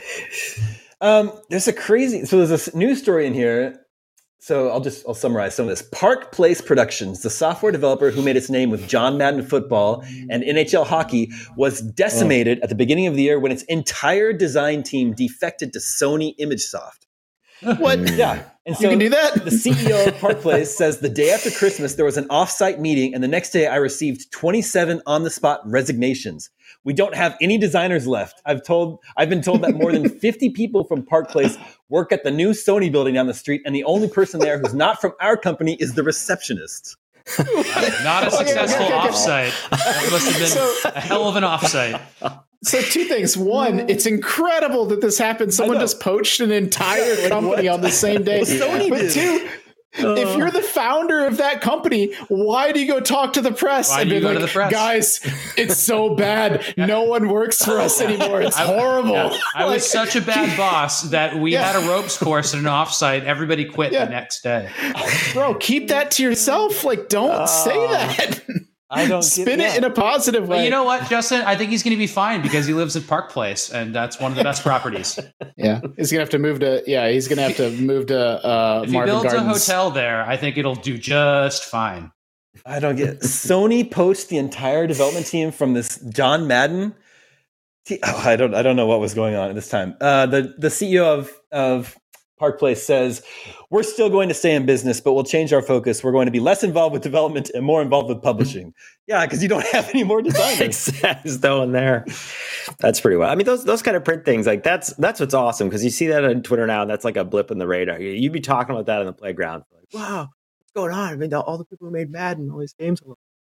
Um, there's a crazy. So there's a news story in here. So I'll just I'll summarize some of this. Park Place Productions, the software developer who made its name with John Madden football and N H L hockey, was decimated at the beginning of the year when its entire design team defected to Sony ImageSoft.
What?
Yeah, and so
You can do that?
the C E O of Park Place says the day after Christmas there was an off-site meeting, and the next day I received twenty-seven on-the-spot resignations. We don't have any designers left. I've told I've been told that more than fifty people from Park Place work at the new Sony building down the street, and the only person there who's not from our company is the receptionist.
Not a successful
okay, okay.
offsite. That must have been
So-
a hell of an offsite.
So two things. One, it's incredible that this happened. Someone
know.
just poached an entire company on the same day.
Sony
But
did.
two, if you're the founder of that company, why do you go talk to the press
Why
and
do
be
you go
like,
to the press?
guys, it's so bad. No one works for us anymore. It's horrible.
Yeah. I
Like,
was such a bad boss that we
Yeah.
had a ropes course at an offsite. Everybody quit
Yeah.
the next day.
bro, keep that to yourself. Like, don't say that.
I don't
Spin
get,
it in a positive way.
But you know what, Justin? I think he's going to be fine because he lives at Park Place, and that's one of the best properties.
Yeah, he's gonna have to move to. Yeah, he's gonna have to move to uh,
If he
Marvin
builds
Gardens.
a hotel there, I think it'll do just fine.
I don't get. Sony poached the entire development team from this John Madden. Te- Oh, I don't. I don't know what was going on at this time. Uh, the the C E O of of Park Place says we're still going to stay in business, but we'll change our focus. We're going to be less involved with development and more involved with publishing. Yeah, because you don't have any more designers.
He's throwing there. That's pretty well. I mean, those those kind of print things, like that's that's what's awesome because you see that on Twitter now, and that's like a blip in the radar. You- You'd be talking about that on the playground, like, wow, what's going on? I mean, all the people who made Madden, all these games.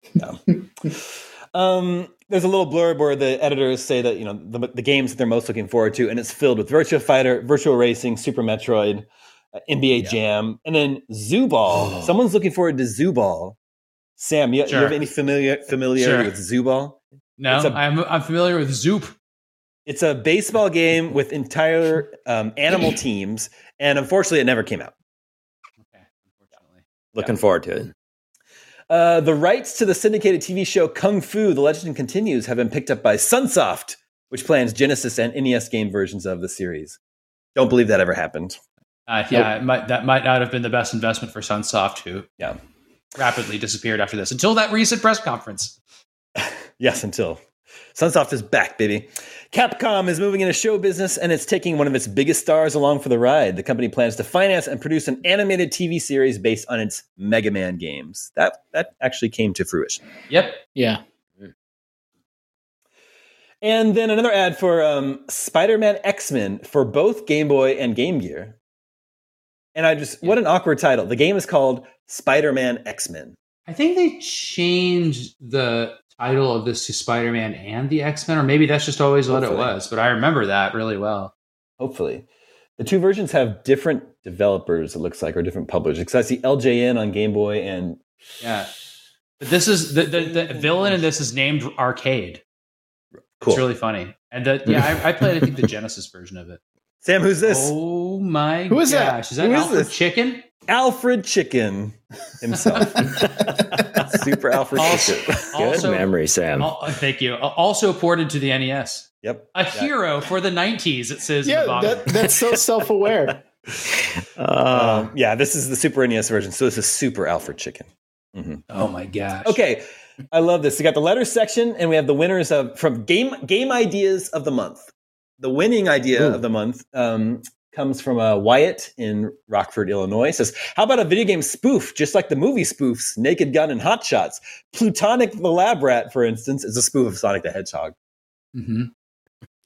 Um, there's a little blurb where the editors say that you know the, the games that they're most looking forward to, and it's filled with Virtua Fighter, Virtual Racing, Super Metroid, uh, N B A Jam, and then Zoo Ball.
Oh.
Someone's looking forward to Zoo Ball. Sam, you,
Sure.
you have any familiar familiarity
Sure.
with Zoo Ball?
No,
It's a-
I'm I'm familiar with Zoop.
It's a baseball game with entire um, animal teams, and unfortunately, it never came out.
Okay, unfortunately.
Looking forward to it.
Uh, the rights to the syndicated T V show Kung Fu: The Legend Continues have been picked up by Sunsoft, which plans Genesis and N E S game versions of the series. Don't believe that ever happened.
Uh, yeah, it might, that might not have been the best investment for Sunsoft, who
Yeah.
rapidly disappeared after this until that recent press conference.
Yes, until Sunsoft is back, baby. Capcom is moving into show business, and it's taking one of its biggest stars along for the ride. The company plans to finance and produce an animated T V series based on its Mega Man games. That that actually came to fruition.
Yep.
Yeah.
And then another ad for um, Spider-Man X-Men for both Game Boy and Game Gear. And I just, what an awkward title. The game is called Spider-Man X-Men.
I think they changed the title of this to Spider-Man and the X-Men, or maybe that's just always what
Hopefully.
it was. But I remember that really well.
Hopefully. The two versions have different developers, it looks like, or different publishers. Because I see L J N on Game Boy and...
Yeah. But this is, the, the, the villain in this is named Arcade.
Cool.
It's really funny. And the, yeah, I, I played, I think, the Genesis version of it.
Sam, who's this?
Oh my
Who is that?
gosh. Is that
Who is
Alfred
this?
Chicken?
Alfred Chicken himself. Super Alfred
Also-
Chicken.
Good
Also-
memory, Sam.
Al- uh, thank you. Uh, Also ported to the N E S.
Yep.
A hero for the nineties, it says in
Yeah,
the bottom.
that, that's so self-aware.
Uh,
Um, yeah, this is the Super N E S version. So this is Super Alfred Chicken. Mhm.
oh my gosh.
Okay, I love this. We got the letters section, and we have the winners of from game game ideas of the month. The winning idea
Ooh.
of the month um, comes from uh, Wyatt in Rockford, Illinois. It says, "How about a video game spoof, just like the movie spoofs, Naked Gun and Hot Shots? Plutonic the Lab Rat, for instance, is a spoof of Sonic the Hedgehog."
hmm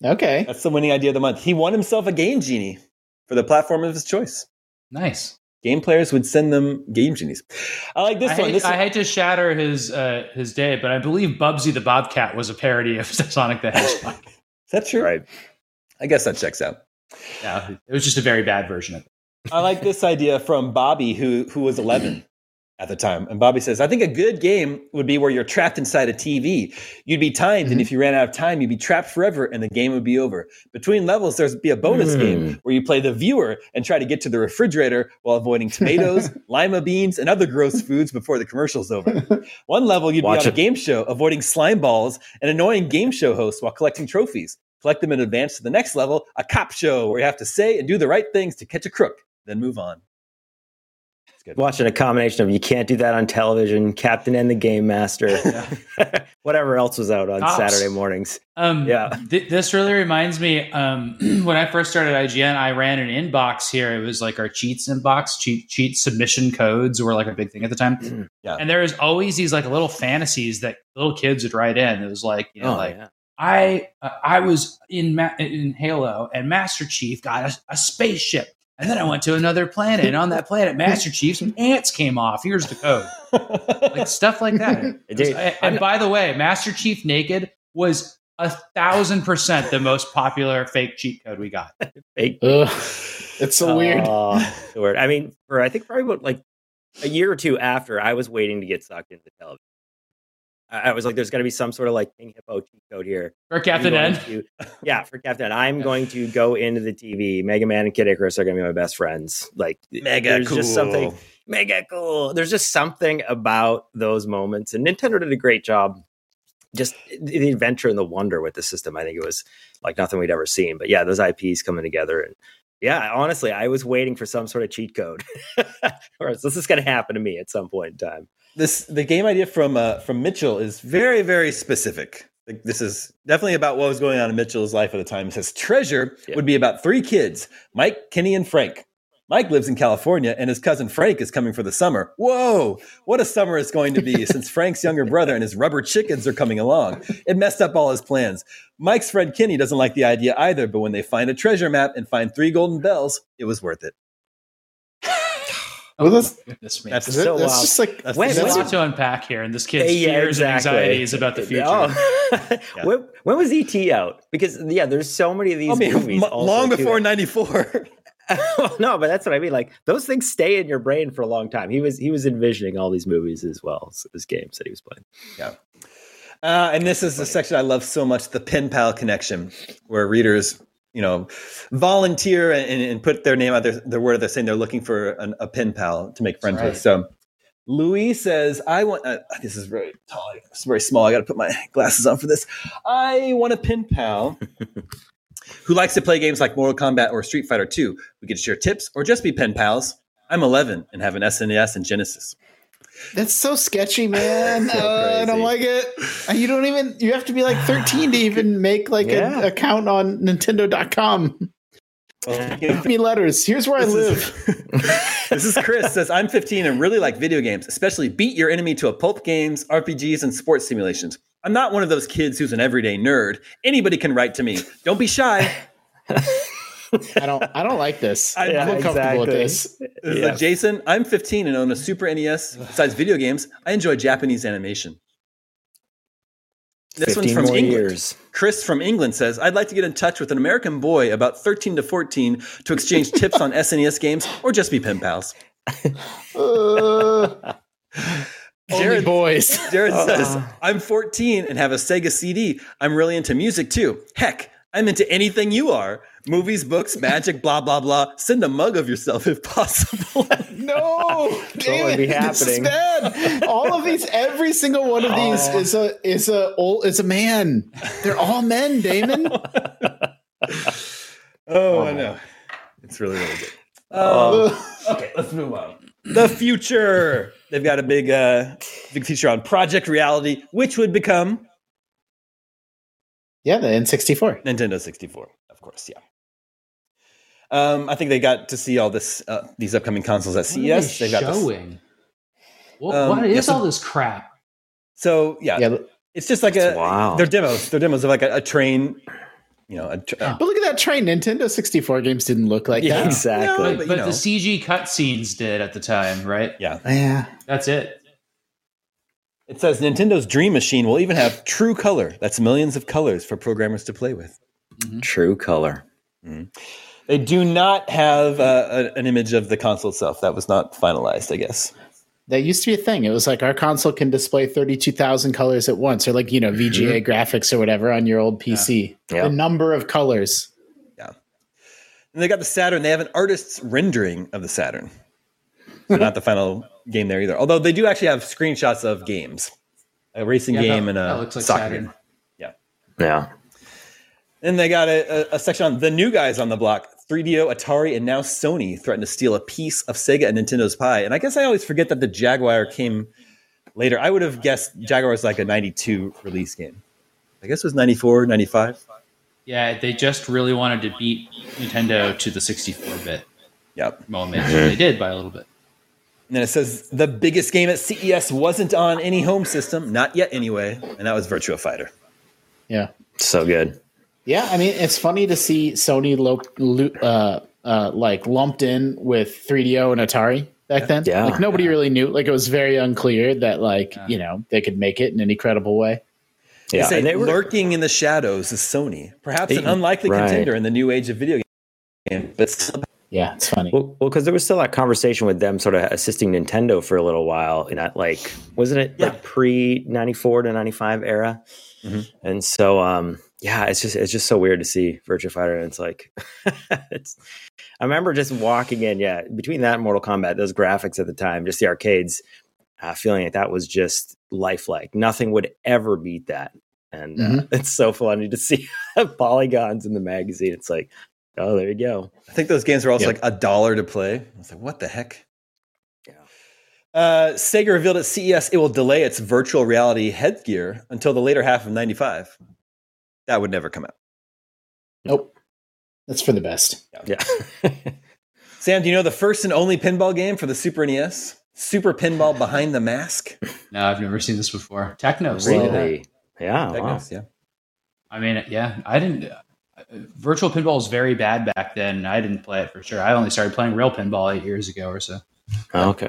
Okay.
That's the winning idea of the month. He won himself a Game Genie for the platform of his choice.
Nice.
Game players would send them Game Genies. I like this
I
one.
hate,
This
I
one.
hate to shatter his uh, his day, but I believe Bubsy the Bobcat was a parody of Sonic the Hedgehog.
Is that true?
Right.
I guess that checks out.
Yeah, it was just a very bad version of it.
I like this idea from Bobby, who who was eleven at the time. And Bobby says, I think a good game would be where you're trapped inside a T V. You'd be timed, mm-hmm. and if you ran out of time, you'd be trapped forever, and the game would be over. Between levels, there'd be a bonus mm. game where you play the viewer and try to get to the refrigerator while avoiding tomatoes, lima beans, and other gross foods before the commercial's over. One level, you'd Watch be on it. a game show, avoiding slime balls and annoying game show hosts while collecting trophies. Collect them in advance to the next level, a cop show where you have to say and do the right things to catch a crook, then move on. Good.
Watching a combination of You Can't Do That on Television, Captain and the Game Master, yeah. whatever else was out on Ops. Saturday mornings.
Um,
yeah,
th- this really reminds me. Um, when I first started I G N, I ran an inbox here. It was like our cheats inbox. Cheat cheat submission codes were like a big thing at the time. Yeah, and there was always these like little fantasies that little kids would write in. It was like you know oh, like. Yeah. I uh, I was in Ma- in Halo, and Master Chief got a, a spaceship. And then I went to another planet, and on that planet, Master Chief, some ants came off. Here's the code. Like stuff like that. Was, and by the way, Master Chief naked was a thousand percent the most popular fake cheat code we got.
Fake. Ugh, it's so uh, weird.
weird. I mean, for I think probably about like a year or two after, I was waiting to get sucked into television. I was like, there's going to be some sort of like King Hippo cheat code here.
For Captain N?
To, yeah, for Captain N. I'm going to go into the T V. Mega Man and Kid Icarus are going to be my best friends. Like,
mega
there's
cool.
just something mega cool. There's just something about those moments. And Nintendo did a great job. Just the adventure and the wonder with the system. I think it was like nothing we'd ever seen. But yeah, those I Ps coming together. And yeah, honestly, I was waiting for some sort of cheat code. Or this is going to happen to me at some point in time.
This the game idea from uh, from Mitchell is very, very specific. Like, this is definitely about what was going on in Mitchell's life at the time. It says Treasure yeah. would be about three kids, Mike, Kenny, and Frank. Mike lives in California, and his cousin Frank is coming for the summer. Whoa, what a summer it's going to be since Frank's younger brother and his rubber chickens are coming along. It messed up all his plans. Mike's friend Kenny doesn't like the idea either, but when they find a treasure map and find three golden bells, it was worth it.
Well, that's,
goodness me.
That's, so that's just like
that's, there's a lot to unpack here, and this kid's yeah, fears exactly. and anxieties about the future.
Oh. yeah. when, when was E T out? Because yeah, there's so many of these I mean, movies.
M- long before ninety-four.
No, but that's what I mean. Like those things stay in your brain for a long time. He was he was envisioning all these movies as well as his games that he was playing.
Yeah. Uh, and this is the section I love so much: the pen pal connection, where readers, you know, volunteer and, and put their name out there, their word. They're saying they're looking for an, a pen pal to make friends right. with. So Louis says, I want, uh, this is very tall. It's very small. I got to put my glasses on for this. I want a pen pal who likes to play games like Mortal Kombat or Street Fighter two. We could share tips or just be pen pals. I'm eleven and have an S N E S and Genesis.
That's so sketchy, man. so uh, I don't like it. You don't even, you have to be like thirteen to even make like yeah. an account on Nintendo dot com. Well, give me letters. Here's where this I live.
Is, this is Chris says, I'm fifteen and really like video games, especially beat your enemy to a pulp games, R P Gs, and sports simulations. I'm not one of those kids who's an everyday nerd. Anybody can write to me. Don't be shy.
I don't. I don't like this.
I,
I'm
yeah,
uncomfortable exactly. with this.
this yeah. like, Jason, I'm fifteen and own a Super N E S. Besides video games, I enjoy Japanese animation. This one's from England. Years. Chris from England says, I'd like to get in touch with an American boy about thirteen to fourteen to exchange tips on S N E S games or just be pen pals.
uh, Jared, boys.
Jared uh, says, I'm fourteen and have a Sega C D. I'm really into music too. Heck, I'm into anything you are. Movies, books, magic, blah, blah, blah. Send a mug of yourself if possible.
No, damn it. Be happening. This is bad. All of these, every single one of these oh. is a is a old is a man. They're all men, Damon.
oh, oh, I know. It's really, really good. Um, okay, let's move on. The future. They've got a big, uh, big feature on Project Reality, which would become
yeah, the N sixty-four,
Nintendo sixty-four, of course. Yeah. Um, I think they got to see all this, uh, these upcoming consoles at C E S.
They've got showing. This, what, um, what is yeah, so, all this crap?
So yeah, yeah it's just like a. Wow. They're demos. They're demos of like a, a train, you know, a, tr-
Oh.
But look at that train. Nintendo sixty-four games didn't look like
Yeah,
that.
exactly.
No,
But,
but,
but
you know.
the C G cutscenes did at the time, right?
yeah.
Yeah.
That's it.
It says Nintendo's Dream Machine will even have true color. That's millions of colors for programmers to play with.
True color.
They do not have uh, a, an image of the console itself. That was not finalized, I guess.
That used to be a thing. It was like our console can display thirty-two thousand colors at once, or like, you know, V G A graphics or whatever on your old P C.
Yeah.
The number of colors.
Yeah. And they got the Saturn. They have an artist's rendering of the Saturn. So not the final game there either. Although they do actually have screenshots of games. A racing
Yeah,
game
that-
and a
that looks like
soccer
Saturn.
game. Yeah.
Yeah.
Then they got a, a, a section on the new guys on the block. three D O, Atari, and now Sony threatened to steal a piece of Sega and Nintendo's pie. And I guess I always forget that the Jaguar came later. I would have guessed Jaguar was like a ninety-two release game. I guess it was ninety-four, ninety-five.
Yeah, they just really wanted to beat Nintendo to the sixty-four bit
Yep.
moment. They did by a little bit.
And then it says the biggest game at C E S wasn't on any home system, not yet anyway, and that was Virtua Fighter.
Yeah.
So good.
Yeah, I mean, it's funny to see Sony lo- lo- uh, uh, like lumped in with three D O and Atari back then.
Yeah.
Like nobody really knew. Like it was very unclear that like,
Yeah.
you know, they could make it in an incredible way.
They
Yeah.
say
And they were,
lurking in the shadows is Sony, perhaps an
They-
unlikely
right.
contender in the new age of video game, but still
Yeah, it's funny.
well, well, because there was still that conversation with them sort of assisting Nintendo for a little while in that, like, wasn't it
Yeah.
like pre ninety-four to ninety-five era?
Mhm.
And so, um, yeah, it's just it's just so weird to see Virtua Fighter, and it's like, it's. I remember just walking in, yeah, between that and Mortal Kombat, those graphics at the time, just the arcades, uh, feeling like that was just lifelike. Nothing would ever beat that, and uh, it's so funny to see polygons in the magazine. It's like, oh, there you go.
I think those games were also
Yep.
like a dollar to play. I was like, what the heck?
Yeah.
Uh, Sega revealed at C E S it will delay its virtual reality headgear until the later half of ninety-five. That would never come out.
Nope. That's for the best.
Yeah.
Sam, do you know the first and only pinball game for the Super N E S? Super Pinball Behind the Mask?
No, I've never seen this before. Technos. look at that.
Really? Yeah. Wow.
Technos, yeah.
I mean, yeah, I didn't. Uh, virtual pinball was very bad back then. I didn't play it for sure. I only started playing real pinball eight years ago or so.
Oh, okay.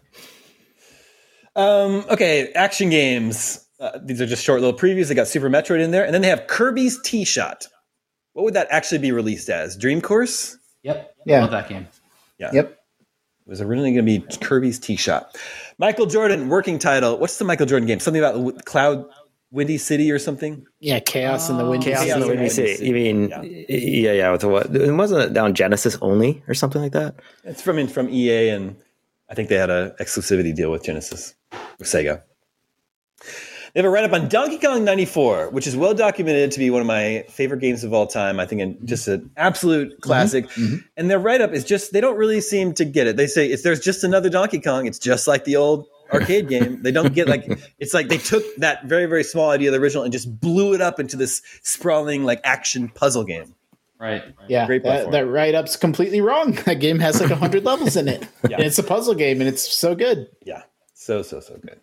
Um, okay, action games. Uh, these are just short little previews. They got Super Metroid in there. And then they have Kirby's T-Shot. What would that actually be released as? Dream Course?
Yep.
Yeah.
I love that game.
Yeah.
Yep.
It was originally going to be Kirby's T-Shot. Michael Jordan, working title. What's the Michael Jordan game? Something about w- Cloud Windy City or something?
Yeah, Chaos in the
Oh,
Windy
Chaos
Chaos
in the
in the
Windy
Windy
City. You mean,
Yeah.
yeah, yeah. With the what? It wasn't it down Genesis only or something like that?
It's from from E A, and I think they had an exclusivity deal with Genesis, with Sega. They have a write-up on Donkey Kong ninety-four, which is well documented to be one of my favorite games of all time. I think and just an absolute classic. And their write-up is just, they don't really seem to get it. They say, if there's just another Donkey Kong, it's just like the old arcade game. They don't get like, it's like they took that very, very small idea of the original and just blew it up into this sprawling like action puzzle game.
Right.
Yeah,
Great
that,
platform.
that write-up's completely wrong. That game has like one hundred levels in it.
Yeah.
And it's a puzzle game, and it's so good.
Yeah, so so so good.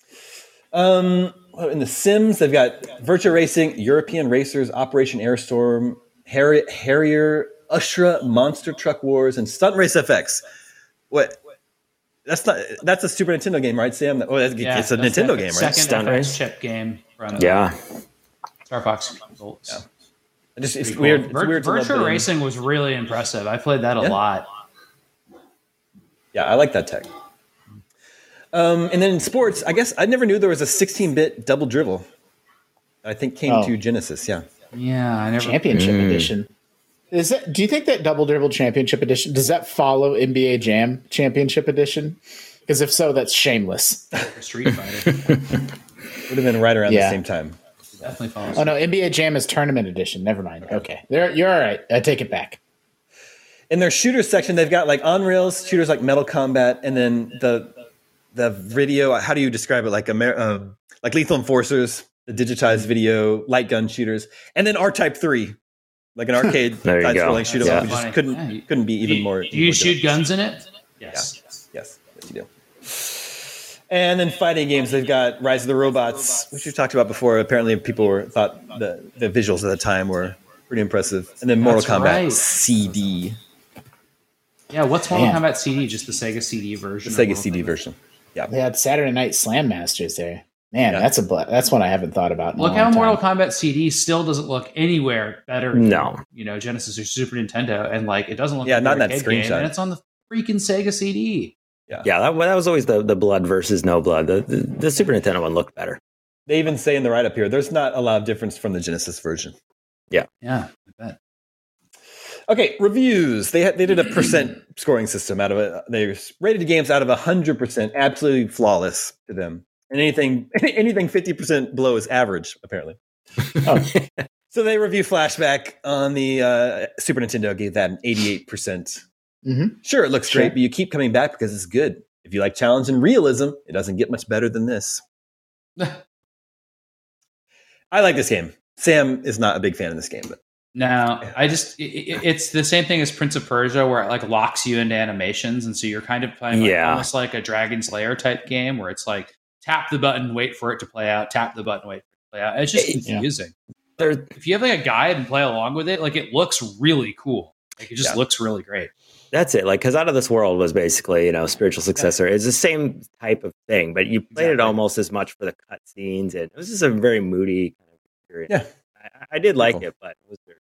Um, well, in the Sims, they've got Virtua Racing, European Racers, Operation Airstorm, Harrier, Harrier, Ushra, Monster Truck Wars, and Stunt Race F X. What? That's not. That's a Super Nintendo game, right, Sam? Oh, that's,
Yeah,
it's a
that's
Nintendo
the
game, right?
Second
Stunt
F X
Race?
chip game from
Yeah.
Star Fox Bolts.
Yeah. It just, it's
Pretty cool.
weird. It's
Vir-
weird. to love
Virtua
the-
Racing was really impressive. I played that a
Yeah.
lot.
Yeah, I like that tech. Um, and then in sports, I guess I never knew there was a sixteen-bit double dribble. I think came
Oh.
to Genesis. Yeah.
Yeah, I never.
Championship
Mm.
edition. Is that? Do you think that Double Dribble Championship edition does that follow N B A Jam Championship edition? Because if so, that's shameless.
Street Fighter
Would have been right around
Yeah.
the same time.
definitely follows.
Oh no, N B A Jam is Tournament Edition. Never mind. Okay, there you're all right. I take it back.
In their shooters section, they've got like on rails shooters like Metal Combat, and then the the video. How do you describe it? Like Amer- uh, like Lethal Enforcers, the digitized video light gun shooters, and then R Type three, like an arcade
There you
side
go.
scrolling shoot 'em
Yeah.
up. We just
Funny.
couldn't
Yeah, you-
couldn't be
Do
even
you,
more.
do you
more
shoot
good.
guns in it? Yes.
Yes, yes, you do. And then fighting games, they've got Rise of the Robots, which we've talked about before. Apparently, people were thought the, the visuals at the time were Pretty impressive. And then Mortal
That's
Kombat
right.
C D,
Yeah, what's Mortal
Man.
Kombat C D? Just the Sega C D
the
version. of
Sega
Mortal
C D
Kombat?
version.
They had Saturday Night Slam Masters there. Man,
Yeah.
that's a bl- that's one I haven't thought about. In
Look
a
how
long
Mortal
time.
Kombat C D still doesn't look anywhere better.
No.
than, you know, Genesis or Super Nintendo, and like it doesn't look.
Yeah,
like
not
a
in that
arcade game,
screenshot.
and it's on the freaking Sega C D.
Yeah, that, that was always the, the blood versus no blood. The, the the Super Nintendo one looked better.
They even say in the write up here, there's not a lot of difference from the Genesis version.
Yeah, I bet.
Okay, reviews. They had, they did a percent scoring system out of it. They rated the games out of one hundred percent, absolutely flawless to them. And anything anything fifty percent below is average, apparently.
Oh.
So they review Flashback on the uh, Super Nintendo, gave that an eighty-eight percent.
Mhm.
Sure, it looks
Sure.
great, but you keep coming back because it's good. If you like challenge and realism, it doesn't get much better than this. I like this game. Sam is not a big fan of this game, but
No, I just it, it- it's the same thing as Prince of Persia, where it like locks you into animations, and so you're kind of playing like,
Yeah.
almost like a Dragon's Lair type game, where it's like tap the button, wait for it to play out, tap the button, wait for it to play out. It's just
Yeah.
confusing.
There,
If you have like a guide and play along with it, like it looks really cool. Like it just
Yeah.
looks really great.
that's it. Like, because Out of This World was basically, you know, spiritual successor. It's the same type of thing, but you played it
Exactly.
almost as much for the cutscenes, and it was just a very moody kind of experience.
Yeah.
I, I did like
Cool.
it, but it was very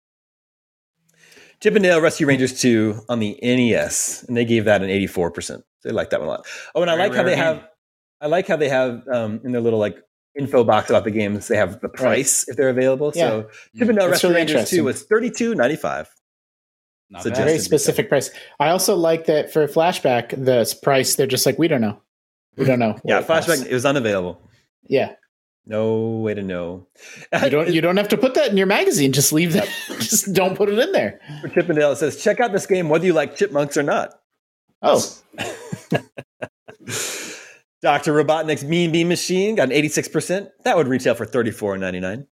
Chip and Dale Rescue Rangers two on the N E S, and they gave that an eighty-four percent. They like that one a lot. Oh, and I
Very
like how
rare
they
game.
have, I like how they have um, in their little like info box about the games, they have the price if they're available. So Chip and Dale
That's
Rescue
really
Rangers
interesting.
two was thirty-two ninety-five.
Not
So
bad.
just-
very specific price. I also like that for Flashback, the price they're just like we don't know, we don't know.
Yeah,
what it costs.
Flashback, it was unavailable.
Yeah,
No way to know.
you don't you don't have to put that in your magazine. Just leave that. Just don't put it in there.
For Chip and Dale, it says, check out this game whether you like chipmunks or not.
Oh,
Doctor Robotnik's Mean Bean Machine got an eighty-six percent. That would retail for thirty-four ninety-nine.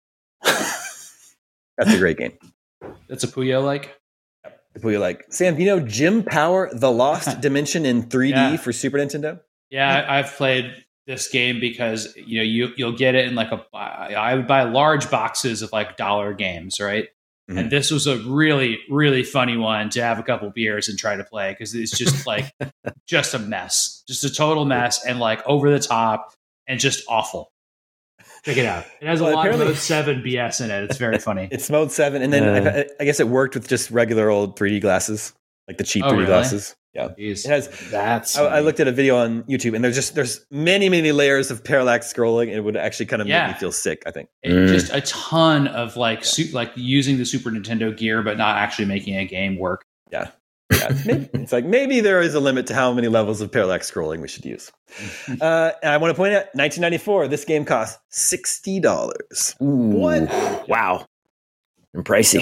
That's a great game.
That's a Puyo like.
Who you like? Sam, do you know Jim Power, The Lost Dimension in three D
Yeah.
for Super Nintendo?
Yeah, I- I've played this game because you know you you'll get it in like a I I would buy large boxes of like dollar games, right?
Mhm.
And this was a really really funny one to have a couple beers and try to play because it's just like just a mess, just a total mess, and like over the top and just awful. Check it out. It has
Well,
a lot of
apparently-
mode seven B S in it. It's very funny.
It's mode seven, and then
Uh.
I, I guess it worked with just regular old three D glasses, like the cheap
Oh,
three D
really?
glasses. Yeah,
Jeez.
it has.
that's.
I, I
funny.
looked at a video on YouTube, and there's just there's many many layers of parallax scrolling. And it would actually kind of
Yeah.
make me feel sick. I think.
It-
Mm.
just a ton of like su- like using the Super Nintendo gear, but not actually making a game work.
Yeah, yeah. Maybe, it's like maybe there is a limit to how many levels of parallax scrolling we should use. Uh, and I want to point out, nineteen ninety-four, this game cost sixty dollars. What?
Wow, and pricey.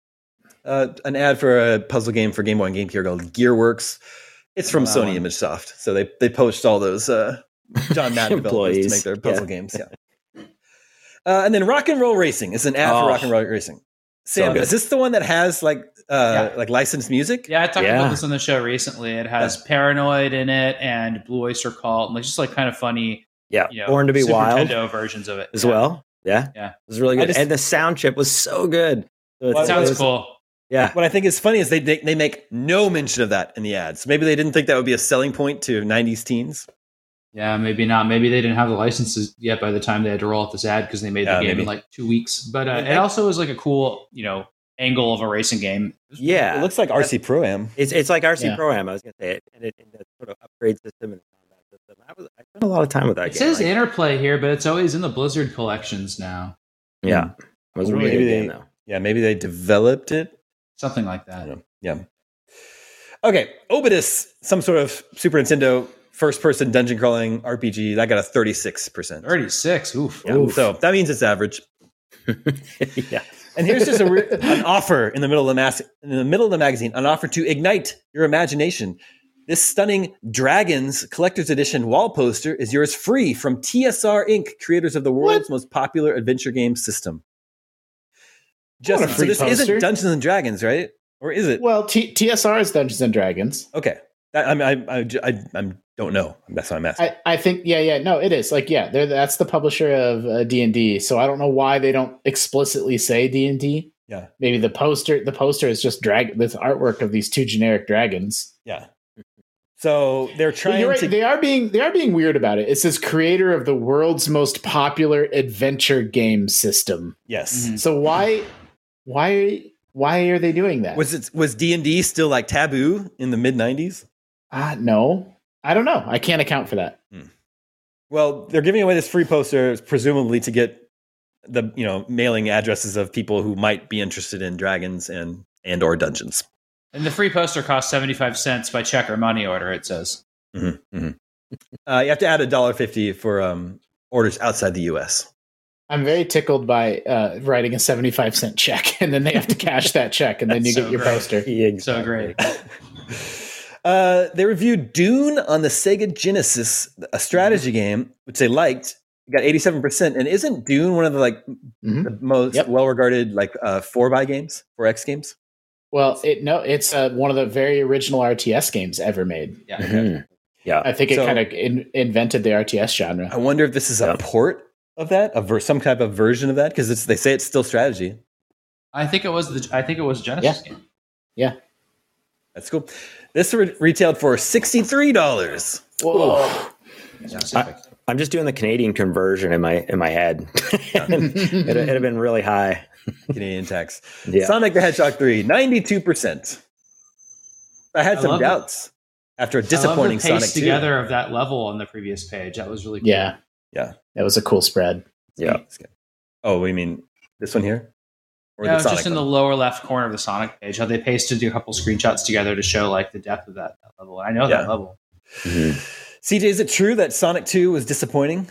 Uh, an ad for a puzzle game for Game Boy and Game Gear called Gearworks. It's from
Wow.
Sony ImageSoft, so they they poached all those uh, John Madden developers to
Employees,
make their puzzle
yeah.
games. Yeah. Uh, and then Rock and Roll Racing is an ad
Oh.
for Rock and Roll Racing. Sam,
good.
is this the one that has like uh,
Yeah.
like licensed music?
Yeah, I talked
Yeah.
about this on the show recently. It has Paranoid in it and Blue Oyster Cult, and like just like kind of funny,
Yeah,
you know,
Born to Be
Super
Wild
Nintendo versions of it
as
Yeah.
well. Yeah,
Yeah.
it was really
I
good,
just-
and the sound chip was so good. So
It
it's-
sounds
it's-
cool.
Yeah,
What I think is funny is they, they they make no mention of that in the ads. Maybe they didn't think that would be a selling point to nineties teens.
Yeah, maybe not. Maybe they didn't have the licenses yet by the time they had to roll out this ad because they made
Yeah,
the game
maybe.
in like two weeks. But uh,
Yeah.
it also was like a cool, you know, angle of a racing game.
yeah.
It looks like R C Pro Am.
It's it's like R C
Yeah.
Pro Am. I was gonna say it, and it, and the sort of upgrade system and the combat system. I was I spent a lot of time with that.
It
game.
says
Like,
Interplay here, but it's always in the Blizzard collections now.
yeah, it was a really
Maybe
good
they-
game though.
Yeah, maybe they developed it.
Something like
I
that.
don't know. Yeah. Okay, Obidus, some sort of Super Nintendo first-person dungeon crawling R P G. That got a thirty-six percent.
thirty-six. Oof.
Yeah, so that means it's average.
Yeah,
And here's just a re- an offer in the middle of the mas- in the middle of the magazine, an offer to ignite your imagination. This stunning Dragons Collector's Edition wall poster is yours free from T S R Incorporated, creators of the world's most popular adventure game system. Justin,
a
so
free
this
poster.
isn't Dungeons and Dragons, right? Or is it?
Well, T- TSR is Dungeons and Dragons.
Okay, that, I, mean, I, I, I, I don't know. That's what I'm asking.
I, I think yeah yeah no it is like yeah they're that's the publisher of uh, D and D, so I don't know why they don't explicitly say D and D.
Yeah.
Maybe the poster the poster is just drag this artwork of these two generic dragons.
Yeah. So they're trying
right,
to.
They are being they are being weird about it. It says creator of the world's most popular adventure game system.
Yes.
Mhm.
So why why why are they doing that?
Was it was D and D still like taboo in the mid nineties?
Ah, no. I don't know. I can't account for that.
Well, they're giving away this free poster, presumably to get the you know mailing addresses of people who might be interested in dragons and and or dungeons.
And the free poster costs seventy-five cents by check or money order, it says.
Mm-hmm, mm-hmm. Uh, you have to add a dollar fifty for um, orders outside the U S.
I'm very tickled by uh, writing a seventy-five cent check, and then they have to cash that check, and then you
So
get your
great.
poster.
Exactly.
So great.
Uh, they reviewed Dune on the Sega Genesis, a strategy game, which they liked. It got eighty-seven percent. And isn't Dune one of the like
Mhm.
the most
Yep.
well-regarded like uh, four by games, four X games?
Well, it no, it's uh, one of the very original R T S games ever made.
Yeah.
Mhm. Yeah.
I think it
So-
kind of in, invented the R T S genre.
I wonder if this is a
Yeah.
port of that, a ver- some type of version of that, because they say it's still strategy.
I think it was the I think it was a Genesis game.
That's cool. This re- retailed for sixty-three dollars.
Whoa.
Specific.
I'm just doing the Canadian conversion in my in my head. it'd, it'd have been really high.
Canadian tax.
Yeah.
Sonic the Hedgehog three, ninety-two percent. I had
I
some
love
doubts after a
I love
disappointing
the pace
Sonic two.
together of that level on the previous page. That was really cool.
Yeah.
Yeah.
That was a cool spread.
Yeah.
It's good. Oh, we mean this one here? Or
No,
the
it's
Sonic
just in
one?
the lower left corner of the Sonic page, how they pasted a couple screenshots together to show like the depth of that, that level. I know
Yeah.
that level.
Mhm.
C J, is it true that Sonic two was disappointing?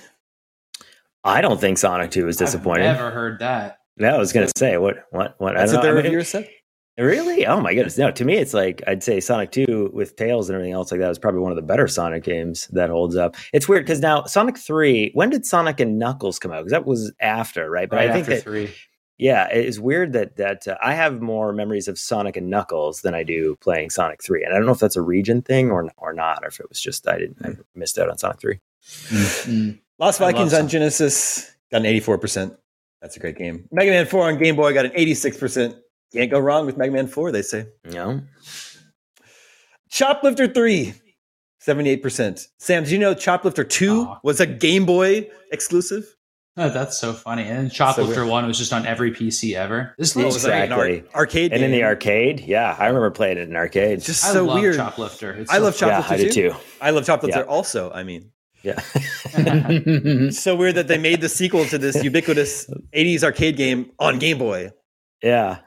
I don't think Sonic two was disappointing.
I've never heard that.
No, I was going to say what what what.
That's
I
what
don't
the
know. I mean,
reviewer said.
really? Oh my goodness! No, to me, it's like I'd say Sonic two with Tails and everything else like that is probably one of the better Sonic games that holds up. It's weird because now Sonic three. When did Sonic and Knuckles come out? Because that was after, right? But
Right
I think
after
that
three.
yeah, it's weird that that uh, I have more memories of Sonic and Knuckles than I do playing Sonic three, and I don't know if that's a region thing or or not, or if it was just I didn't I missed out on Sonic three.
Mm.
Lost
I love
Vikings on
Sonic.
Genesis got an eighty-four percent. That's a great game. Mega Man four on Game Boy got an eighty-six percent. Can't go wrong with Mega Man four, they say.
No,
Choplifter three, seventy-eight percent. Sam, did you know Choplifter two
Aw.
was a Game Boy exclusive?
Oh, that's so funny. And
So
Choplifter
weird.
one was just on every P C ever. This
Yeah,
looks
was like an
exactly.
ar- arcade
and in
game.
the arcade, yeah, I remember playing it in arcade.
It's just
I
so
love
weird.
Choplifter. It's
I
so
love
fun.
yeah,
Choplifter
I did
too.
too.
I love Choplifter
Yeah.
also, I mean.
Yeah,
It's so weird that they made the sequel to this ubiquitous eighties arcade game on Game Boy.
yeah.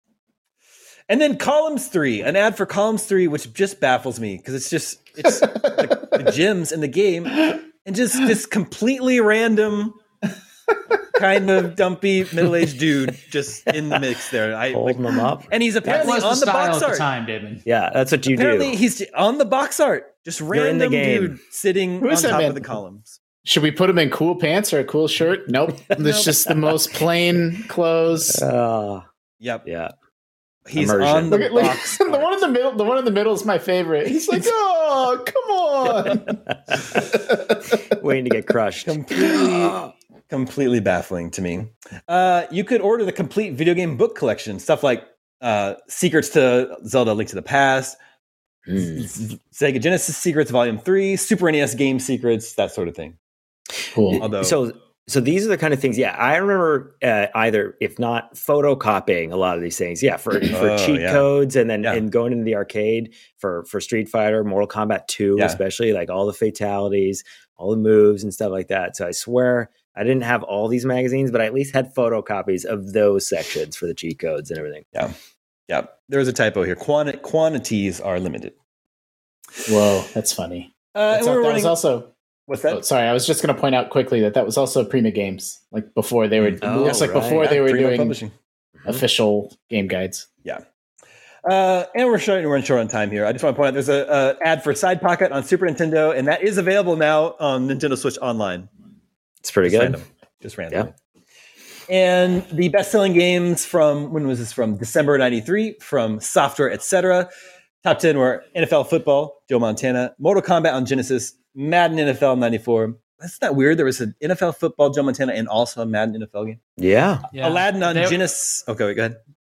And then Columns three, an ad for Columns three, which just baffles me because it's just it's like the gyms in the game and just this completely random kind of dumpy middle-aged dude just in the mix there. I like,
Holding them up.
and he's
That
apparently
was the
on the
style
box
at the
art.
time, David.
Yeah, that's what you
Apparently
do.
he's on the box art, just
in the
random
game.
dude sitting
Who
on
is that
top
man?
of the columns.
Should we put him in cool pants or a cool shirt? Nope. It's just the most plain clothes.
Oh,
Yep,
yeah.
he's
Immersion.
on the
Look at look,
box.
the
art.
one in the middle. The one in the middle is my favorite. He's like, oh, come on.
Waiting to get crushed.
completely completely baffling to me. Uh, you could order the complete video game book collection, stuff like uh, Secrets to Zelda: Link to the Past,
Mm.
S- Sega Genesis Secrets Volume Three, Super N E S Game Secrets, that sort of thing.
Cool.
Although,
So, so these are the kind of things. Yeah, I remember uh, either, if not photocopying a lot of these things. Yeah, for for
Oh,
cheat
yeah.
codes, and then
Yeah.
and going into the arcade for for Street Fighter, Mortal Kombat Two,
Yeah.
especially like all the fatalities, all the moves and stuff like that. So I swear I didn't have all these magazines, but I at least had photocopies of those sections for the cheat codes and everything.
yeah, there's a typo here. Quanti- quantities are limited.
Whoa, that's funny.
Uh,
That's
and
al-
we're
that
running.
was also.
What's that?
Oh, sorry, I was just going to point out quickly that that was also Prima Games, like before they were.
Oh,
just like
right.
before
Yeah,
they were
Prima
doing
publishing.
official game guides.
Uh, and we're short, we're short on time here. I just want to point out there's a, a ad for Side Pocket on Super Nintendo, and that is available now on Nintendo Switch Online.
It's pretty
Just
good.
random. Just randomly. And the best-selling games from when was this from? December ninety-three from Software, et cetera. Top ten were N F L Football, Joe Montana, Mortal Kombat on Genesis, Madden N F L ninety-four. That's not weird. There was an N F L Football, Joe Montana, and also a Madden N F L game.
Yeah.
Yeah.
Aladdin on
They-
Genesis. Okay, wait, go ahead.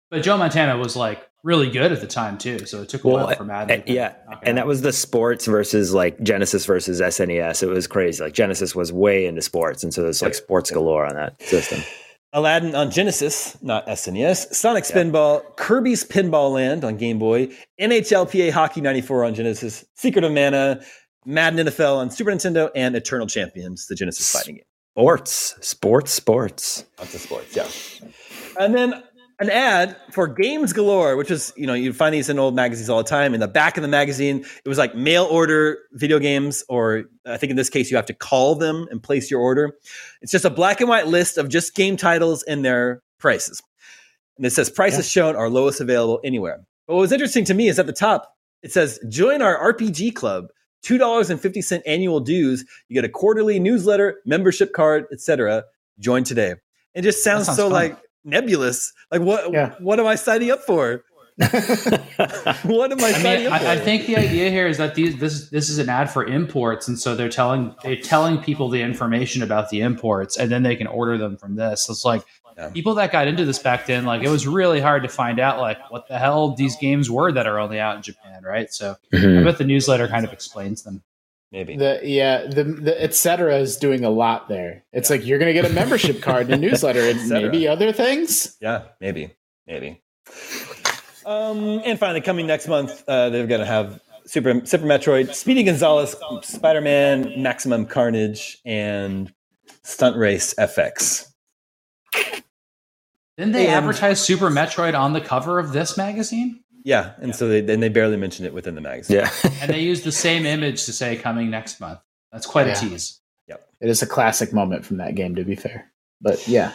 but Joe Montana was like really good at the time too. So it took a
Well,
while for Madden.
uh, yeah, and that was the sports versus like Genesis versus S N E S. It was crazy. Like Genesis was way into sports, and so there's like sports galore on that system.
Aladdin on Genesis, not S N E S. Sonic Spinball, yeah. Kirby's Pinball Land on Game Boy, N H L P A Hockey ninety-four on Genesis, Secret of Mana, Madden N F L on Super Nintendo, and Eternal Champions, the Genesis fighting game.
Sports, sports, sports.
Lots of sports, yeah. And then an ad for Games Galore, which is, you know, you find these in old magazines all the time. In the back of the magazine, it was like mail order video games, or I think in this case, you have to call them and place your order. It's just a black and white list of just game titles and their prices. And it says prices yeah. shown are lowest available anywhere. But what was interesting to me is at the top, it says, join our R P G club, two dollars and fifty cents annual dues. You get a quarterly newsletter, membership card, et cetera. Join today. It just sounds, sounds so fun. like nebulous. Like what, yeah. what am I signing up for? What am I, I signing
mean,
up for?
I, I think the idea here is that these, this, this is an ad for imports. And so they're telling, they're telling people the information about the imports, and then they can order them from this. So it's like, yeah. people that got into this back then, like it was really hard to find out like what the hell these games were that are only out in Japan, right? So mm-hmm. I bet the newsletter kind of explains them.
Maybe.
The yeah, the the et cetera is doing a lot there. It's yeah. like you're gonna get a membership card and a newsletter and maybe other things.
Yeah, maybe. Maybe. Um, and finally, coming next month, uh, they're gonna have Super Super Metroid, Speedy Gonzales, Spider-Man, Maximum Carnage, and Stunt Race F X.
Didn't they and, advertise Super Metroid on the cover of this magazine?
Yeah, and yeah. so they then they barely mentioned it within the magazine.
Yeah,
and they used the same image to say coming next month. That's quite yeah. a tease.
Yep,
it is a classic moment from that game, to be fair. But yeah.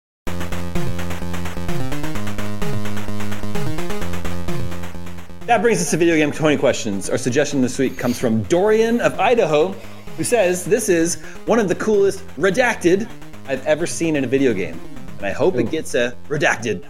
That brings us to Video Game twenty questions. Our suggestion this week comes from Dorian of Idaho, who says, this is one of the coolest redacted I've ever seen in a video game. And I hope Ooh. it gets a redacted.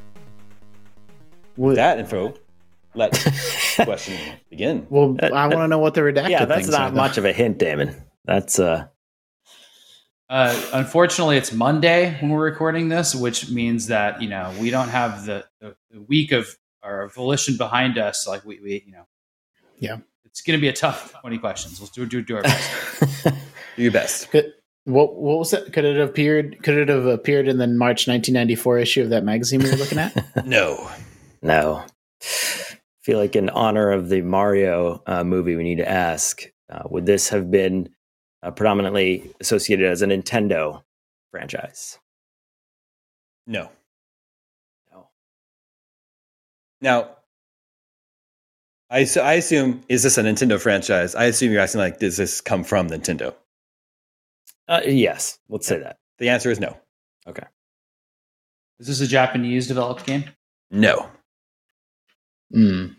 With that info, let the question begin.
Well, I want to know what the redacted
Yeah, that's
things
not
are,
much of a hint, Damon. That's uh
Uh, unfortunately, it's Monday when we're recording this, which means that, you know, we don't have the, the, the week of our volition behind us. Like we, we you know,
yeah,
it's going to be a tough twenty questions. We'll do do, do our best.
Do your best.
Could, what what was it? Could it have appeared? Could it have appeared in the March nineteen ninety-four issue of that magazine we were looking at?
No,
no. I feel like in honor of the Mario uh, movie, we need to ask: uh, would this have been Uh, predominantly associated as a Nintendo franchise?
No.
No.
Now, I, so I assume, is this a Nintendo franchise? I assume you're asking, like, does this come from Nintendo?
Uh, yes, let's
yeah.
say that.
The answer is no.
Okay.
Is this a Japanese developed game?
No.
Hmm.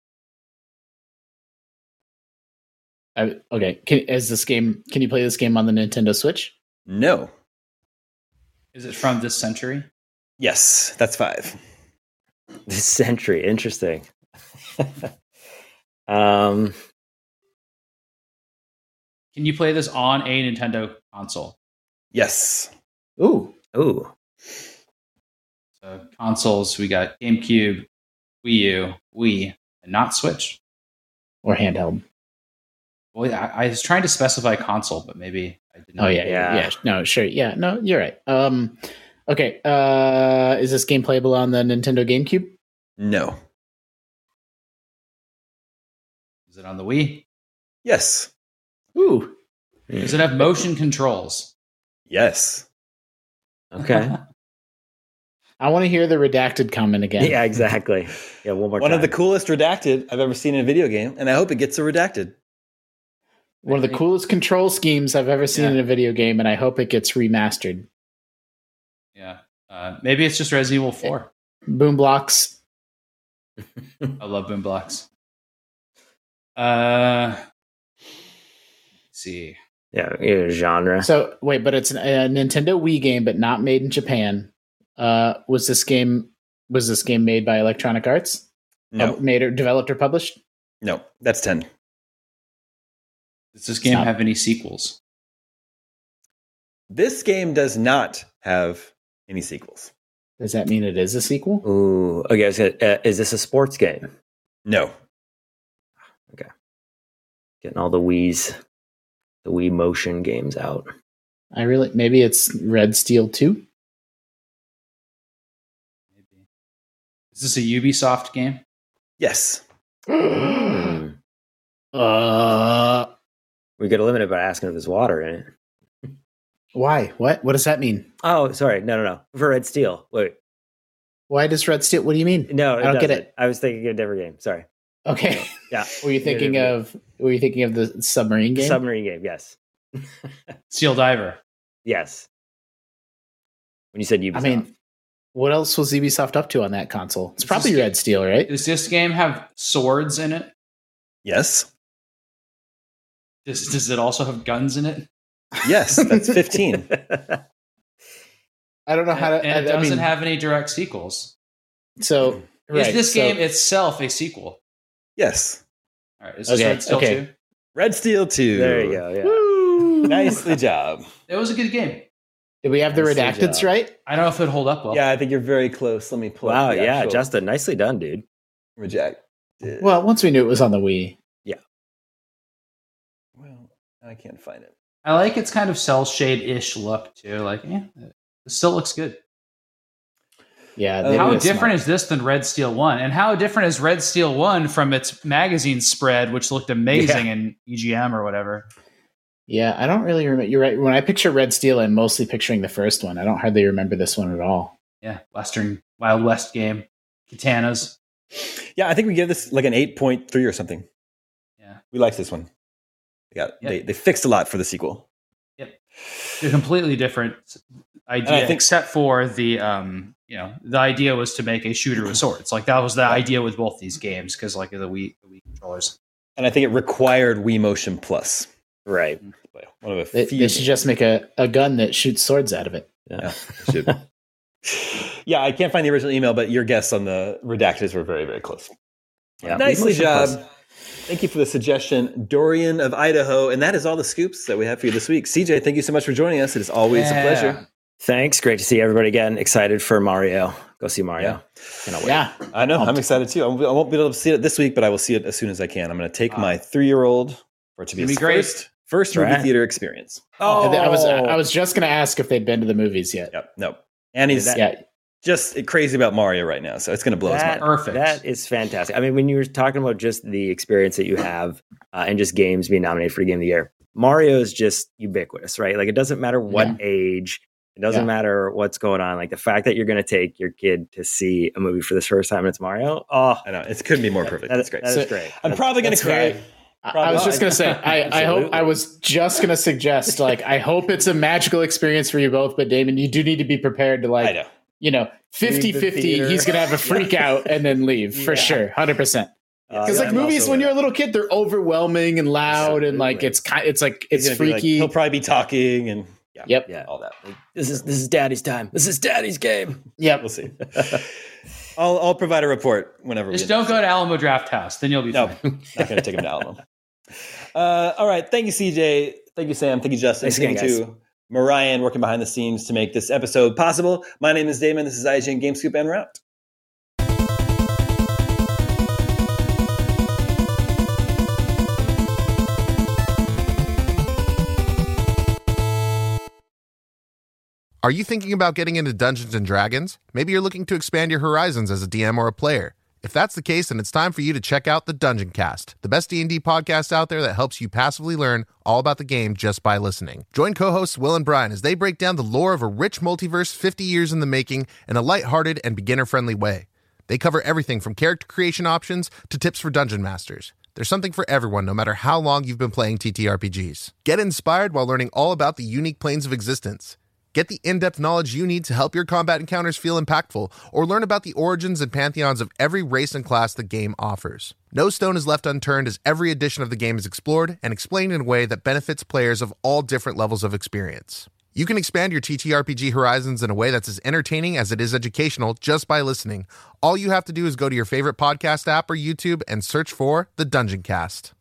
I, okay, can, is this game? Can you play this game on the Nintendo Switch?
No.
Is it from this century?
Yes, that's five.
This century, interesting. um,
Can you play this on a Nintendo console?
Yes.
Ooh,
ooh.
So consoles, we got GameCube, Wii U, Wii, and not Switch
or handheld.
Well, I, I was trying to specify console, but maybe I didn't.
Oh yeah, yeah, yeah. No, sure. Yeah, no, you're right. Um, okay. Uh, is this game playable on the Nintendo GameCube?
No.
Is it on the Wii?
Yes.
Ooh.
Does it have motion controls?
Yes.
Okay.
I want to hear the redacted comment again.
Yeah, exactly. Yeah, one more
One
time.
of the coolest redacted I've ever seen in a video game, and I hope it gets a redacted.
One of the coolest control schemes I've ever seen yeah. in a video game, and I hope it gets remastered.
Yeah. Uh, maybe it's just Resident Evil four.
Boom blocks.
I love boom blocks. Uh, let's see.
Yeah, yeah, genre.
So, wait, but it's a Nintendo Wii game, but not made in Japan. Uh, was this game was this game made by Electronic Arts?
No.
Uh, made or developed or published?
No, that's ten.
Does this game Stop. have any sequels?
This game does not have any sequels.
Does that mean it is a sequel?
Ooh, okay. I was gonna, uh, is this a sports game?
No.
Okay. Getting all the Wii's, the Wii motion games out.
I really maybe it's Red Steel two.
Maybe. Is this a Ubisoft game?
Yes.
Hmm.
Uh,
We got to limit it by asking if there's water in it.
why? What? What does that mean?
Oh, sorry. No, no, no. For Red Steel. Wait.
Why does Red Steel? What do you mean?
No,
I don't get
doesn't.
it.
I was thinking of a different game. Sorry.
Okay.
Yeah.
Were you thinking
Yeah, yeah, yeah.
of? Were you thinking of the submarine game?
Submarine game. Yes.
Steel Diver.
Yes. When you said Ubisoft.
I mean, what else was Ubisoft up to on that console? It's
Is
probably
this-
Red Steel, right?
Does this game have swords in it?
Yes.
Does, does it also have guns in it?
Yes. That's fifteen.
I don't know how to.
and and it
I, I
doesn't
mean,
have any direct sequels.
so right,
is this
so-
game itself a sequel?
Yes.
All right. Is this
Okay,
Red Steel
okay.
two?
Red Steel two.
There you go. Yeah.
Woo!
Nicely job.
It was a good game.
Did we have the
Nicely
redacteds
job.
right?
I don't know if it'd hold up well.
Yeah, I think you're very close. Let me pull
Wow.
up the
Yeah.
actual
Justin, nicely done, dude.
reject.
Well, once we knew it was on the Wii.
Well, I can't find it.
I like its kind of cell shade ish look too. Like, yeah, it still looks good.
Yeah.
Uh,
they
How
did it
different
smart.
is this than Red Steel one? And how different is Red Steel one from its magazine spread, which looked amazing in E G M or whatever?
Yeah, I don't really remember. You're right. When I picture Red Steel, I'm mostly picturing the first one. I don't hardly remember this one at all.
Yeah, Western Wild West game, katanas.
Yeah, I think we give this like an eight point three or something.
Yeah,
We like this one. Yeah,
Yep.
they, they fixed a lot for the sequel.
a completely different idea,
I think-
except for the um, you know, the idea was to make a shooter with swords. Like that was the idea with both these games because like the Wii, the Wii controllers.
And I think it required Wii Motion Plus.
Right.
One of a
They,
few.
they should just make a, a gun that shoots swords out of it.
Yeah.
Yeah, should. Yeah, I can't find the original email, but your guess on the redacteds were very, very close.
Yeah.
Nicely
Motion
job.
Plus.
Thank you for the suggestion, Dorian of Idaho. And that is all the scoops that we have for you this week. C J, thank you so much for joining us. It is always
Yeah.
a pleasure.
Thanks. Great to see everybody again. Excited for Mario. Go see Mario. Cannot wait.
Yeah.
I know. I'm excited too. I won't I won't be able to see it this week, but I will see it as soon as I can. I'm going to take my three-year-old for it to be
It'll
his
be great.
first, first movie
Right.
theater experience.
Oh, I was I was just gonna ask if they'd been to the movies yet.
Yep. No. And he's
That-
Yeah.
just crazy about Mario right now, so it's going to blow his
That,
mind.
Perfect.
that is fantastic. I mean, when you were talking about just the experience that you have uh, and just games being nominated for Game of the Year, Mario is just ubiquitous, right? Like it doesn't matter what
Yeah.
age, it doesn't
Yeah.
matter what's going on. Like the fact that you're going to take your kid to see a movie for the first time and it's Mario, oh,
I know it couldn't be more perfect.
that,
That's great.
that is
So-
great.
I'm probably going to
That's
cry.
very- I, I was just gonna say, I, I hope
Absolutely.
I was just gonna suggest, like, I hope it's a magical experience for you both, but Damon, you do need to be prepared to
I
like,
know.
you know,
Leave the
50-50,
theater.
he's gonna have a freak out and then leave for
Yeah.
sure, one hundred percent.
Uh,
Because like
I'm
movies,
also
when
gonna-
you're a little kid, they're overwhelming and loud and like
Absolutely.
it's kind, it's like
He's
it's
gonna be like-
freaky.
he'll probably be talking and yeah,
Yep.
yeah.
all that.
This is this is Daddy's time. This is Daddy's game.
Yep.
We'll see. I'll I'll provide a report whenever.
Just
we
don't go to Alamo Draft House, then you'll be
No,
fine.
not going to take him to Alamo. Uh, all right. Thank you, C J. Thank you, Sam. Thank you, Justin.
Thanks
Thank
again,
you to Marian working behind the scenes to make this episode possible. My name is Damon. This is I G N Game Scoop en route.
Are you thinking about getting into Dungeons and Dragons? Maybe you're looking to expand your horizons as a D M or a player. If that's the case, then it's time for you to check out the Dungeon Cast, the best D and D podcast out there that helps you passively learn all about the game just by listening. Join co-hosts Will and Brian as they break down the lore of a rich multiverse fifty years in the making in a lighthearted and beginner-friendly way. They cover everything from character creation options to tips for dungeon masters. There's something for everyone, no matter how long you've been playing T T R P Gs. Get inspired while learning all about the unique planes of existence. Get the in-depth knowledge you need to help your combat encounters feel impactful, or learn about the origins and pantheons of every race and class the game offers. No stone is left unturned as every edition of the game is explored and explained in a way that benefits players of all different levels of experience. You can expand your T T R P G horizons in a way that's as entertaining as it is educational just by listening. All you have to do is go to your favorite podcast app or YouTube and search for The Dungeon Cast.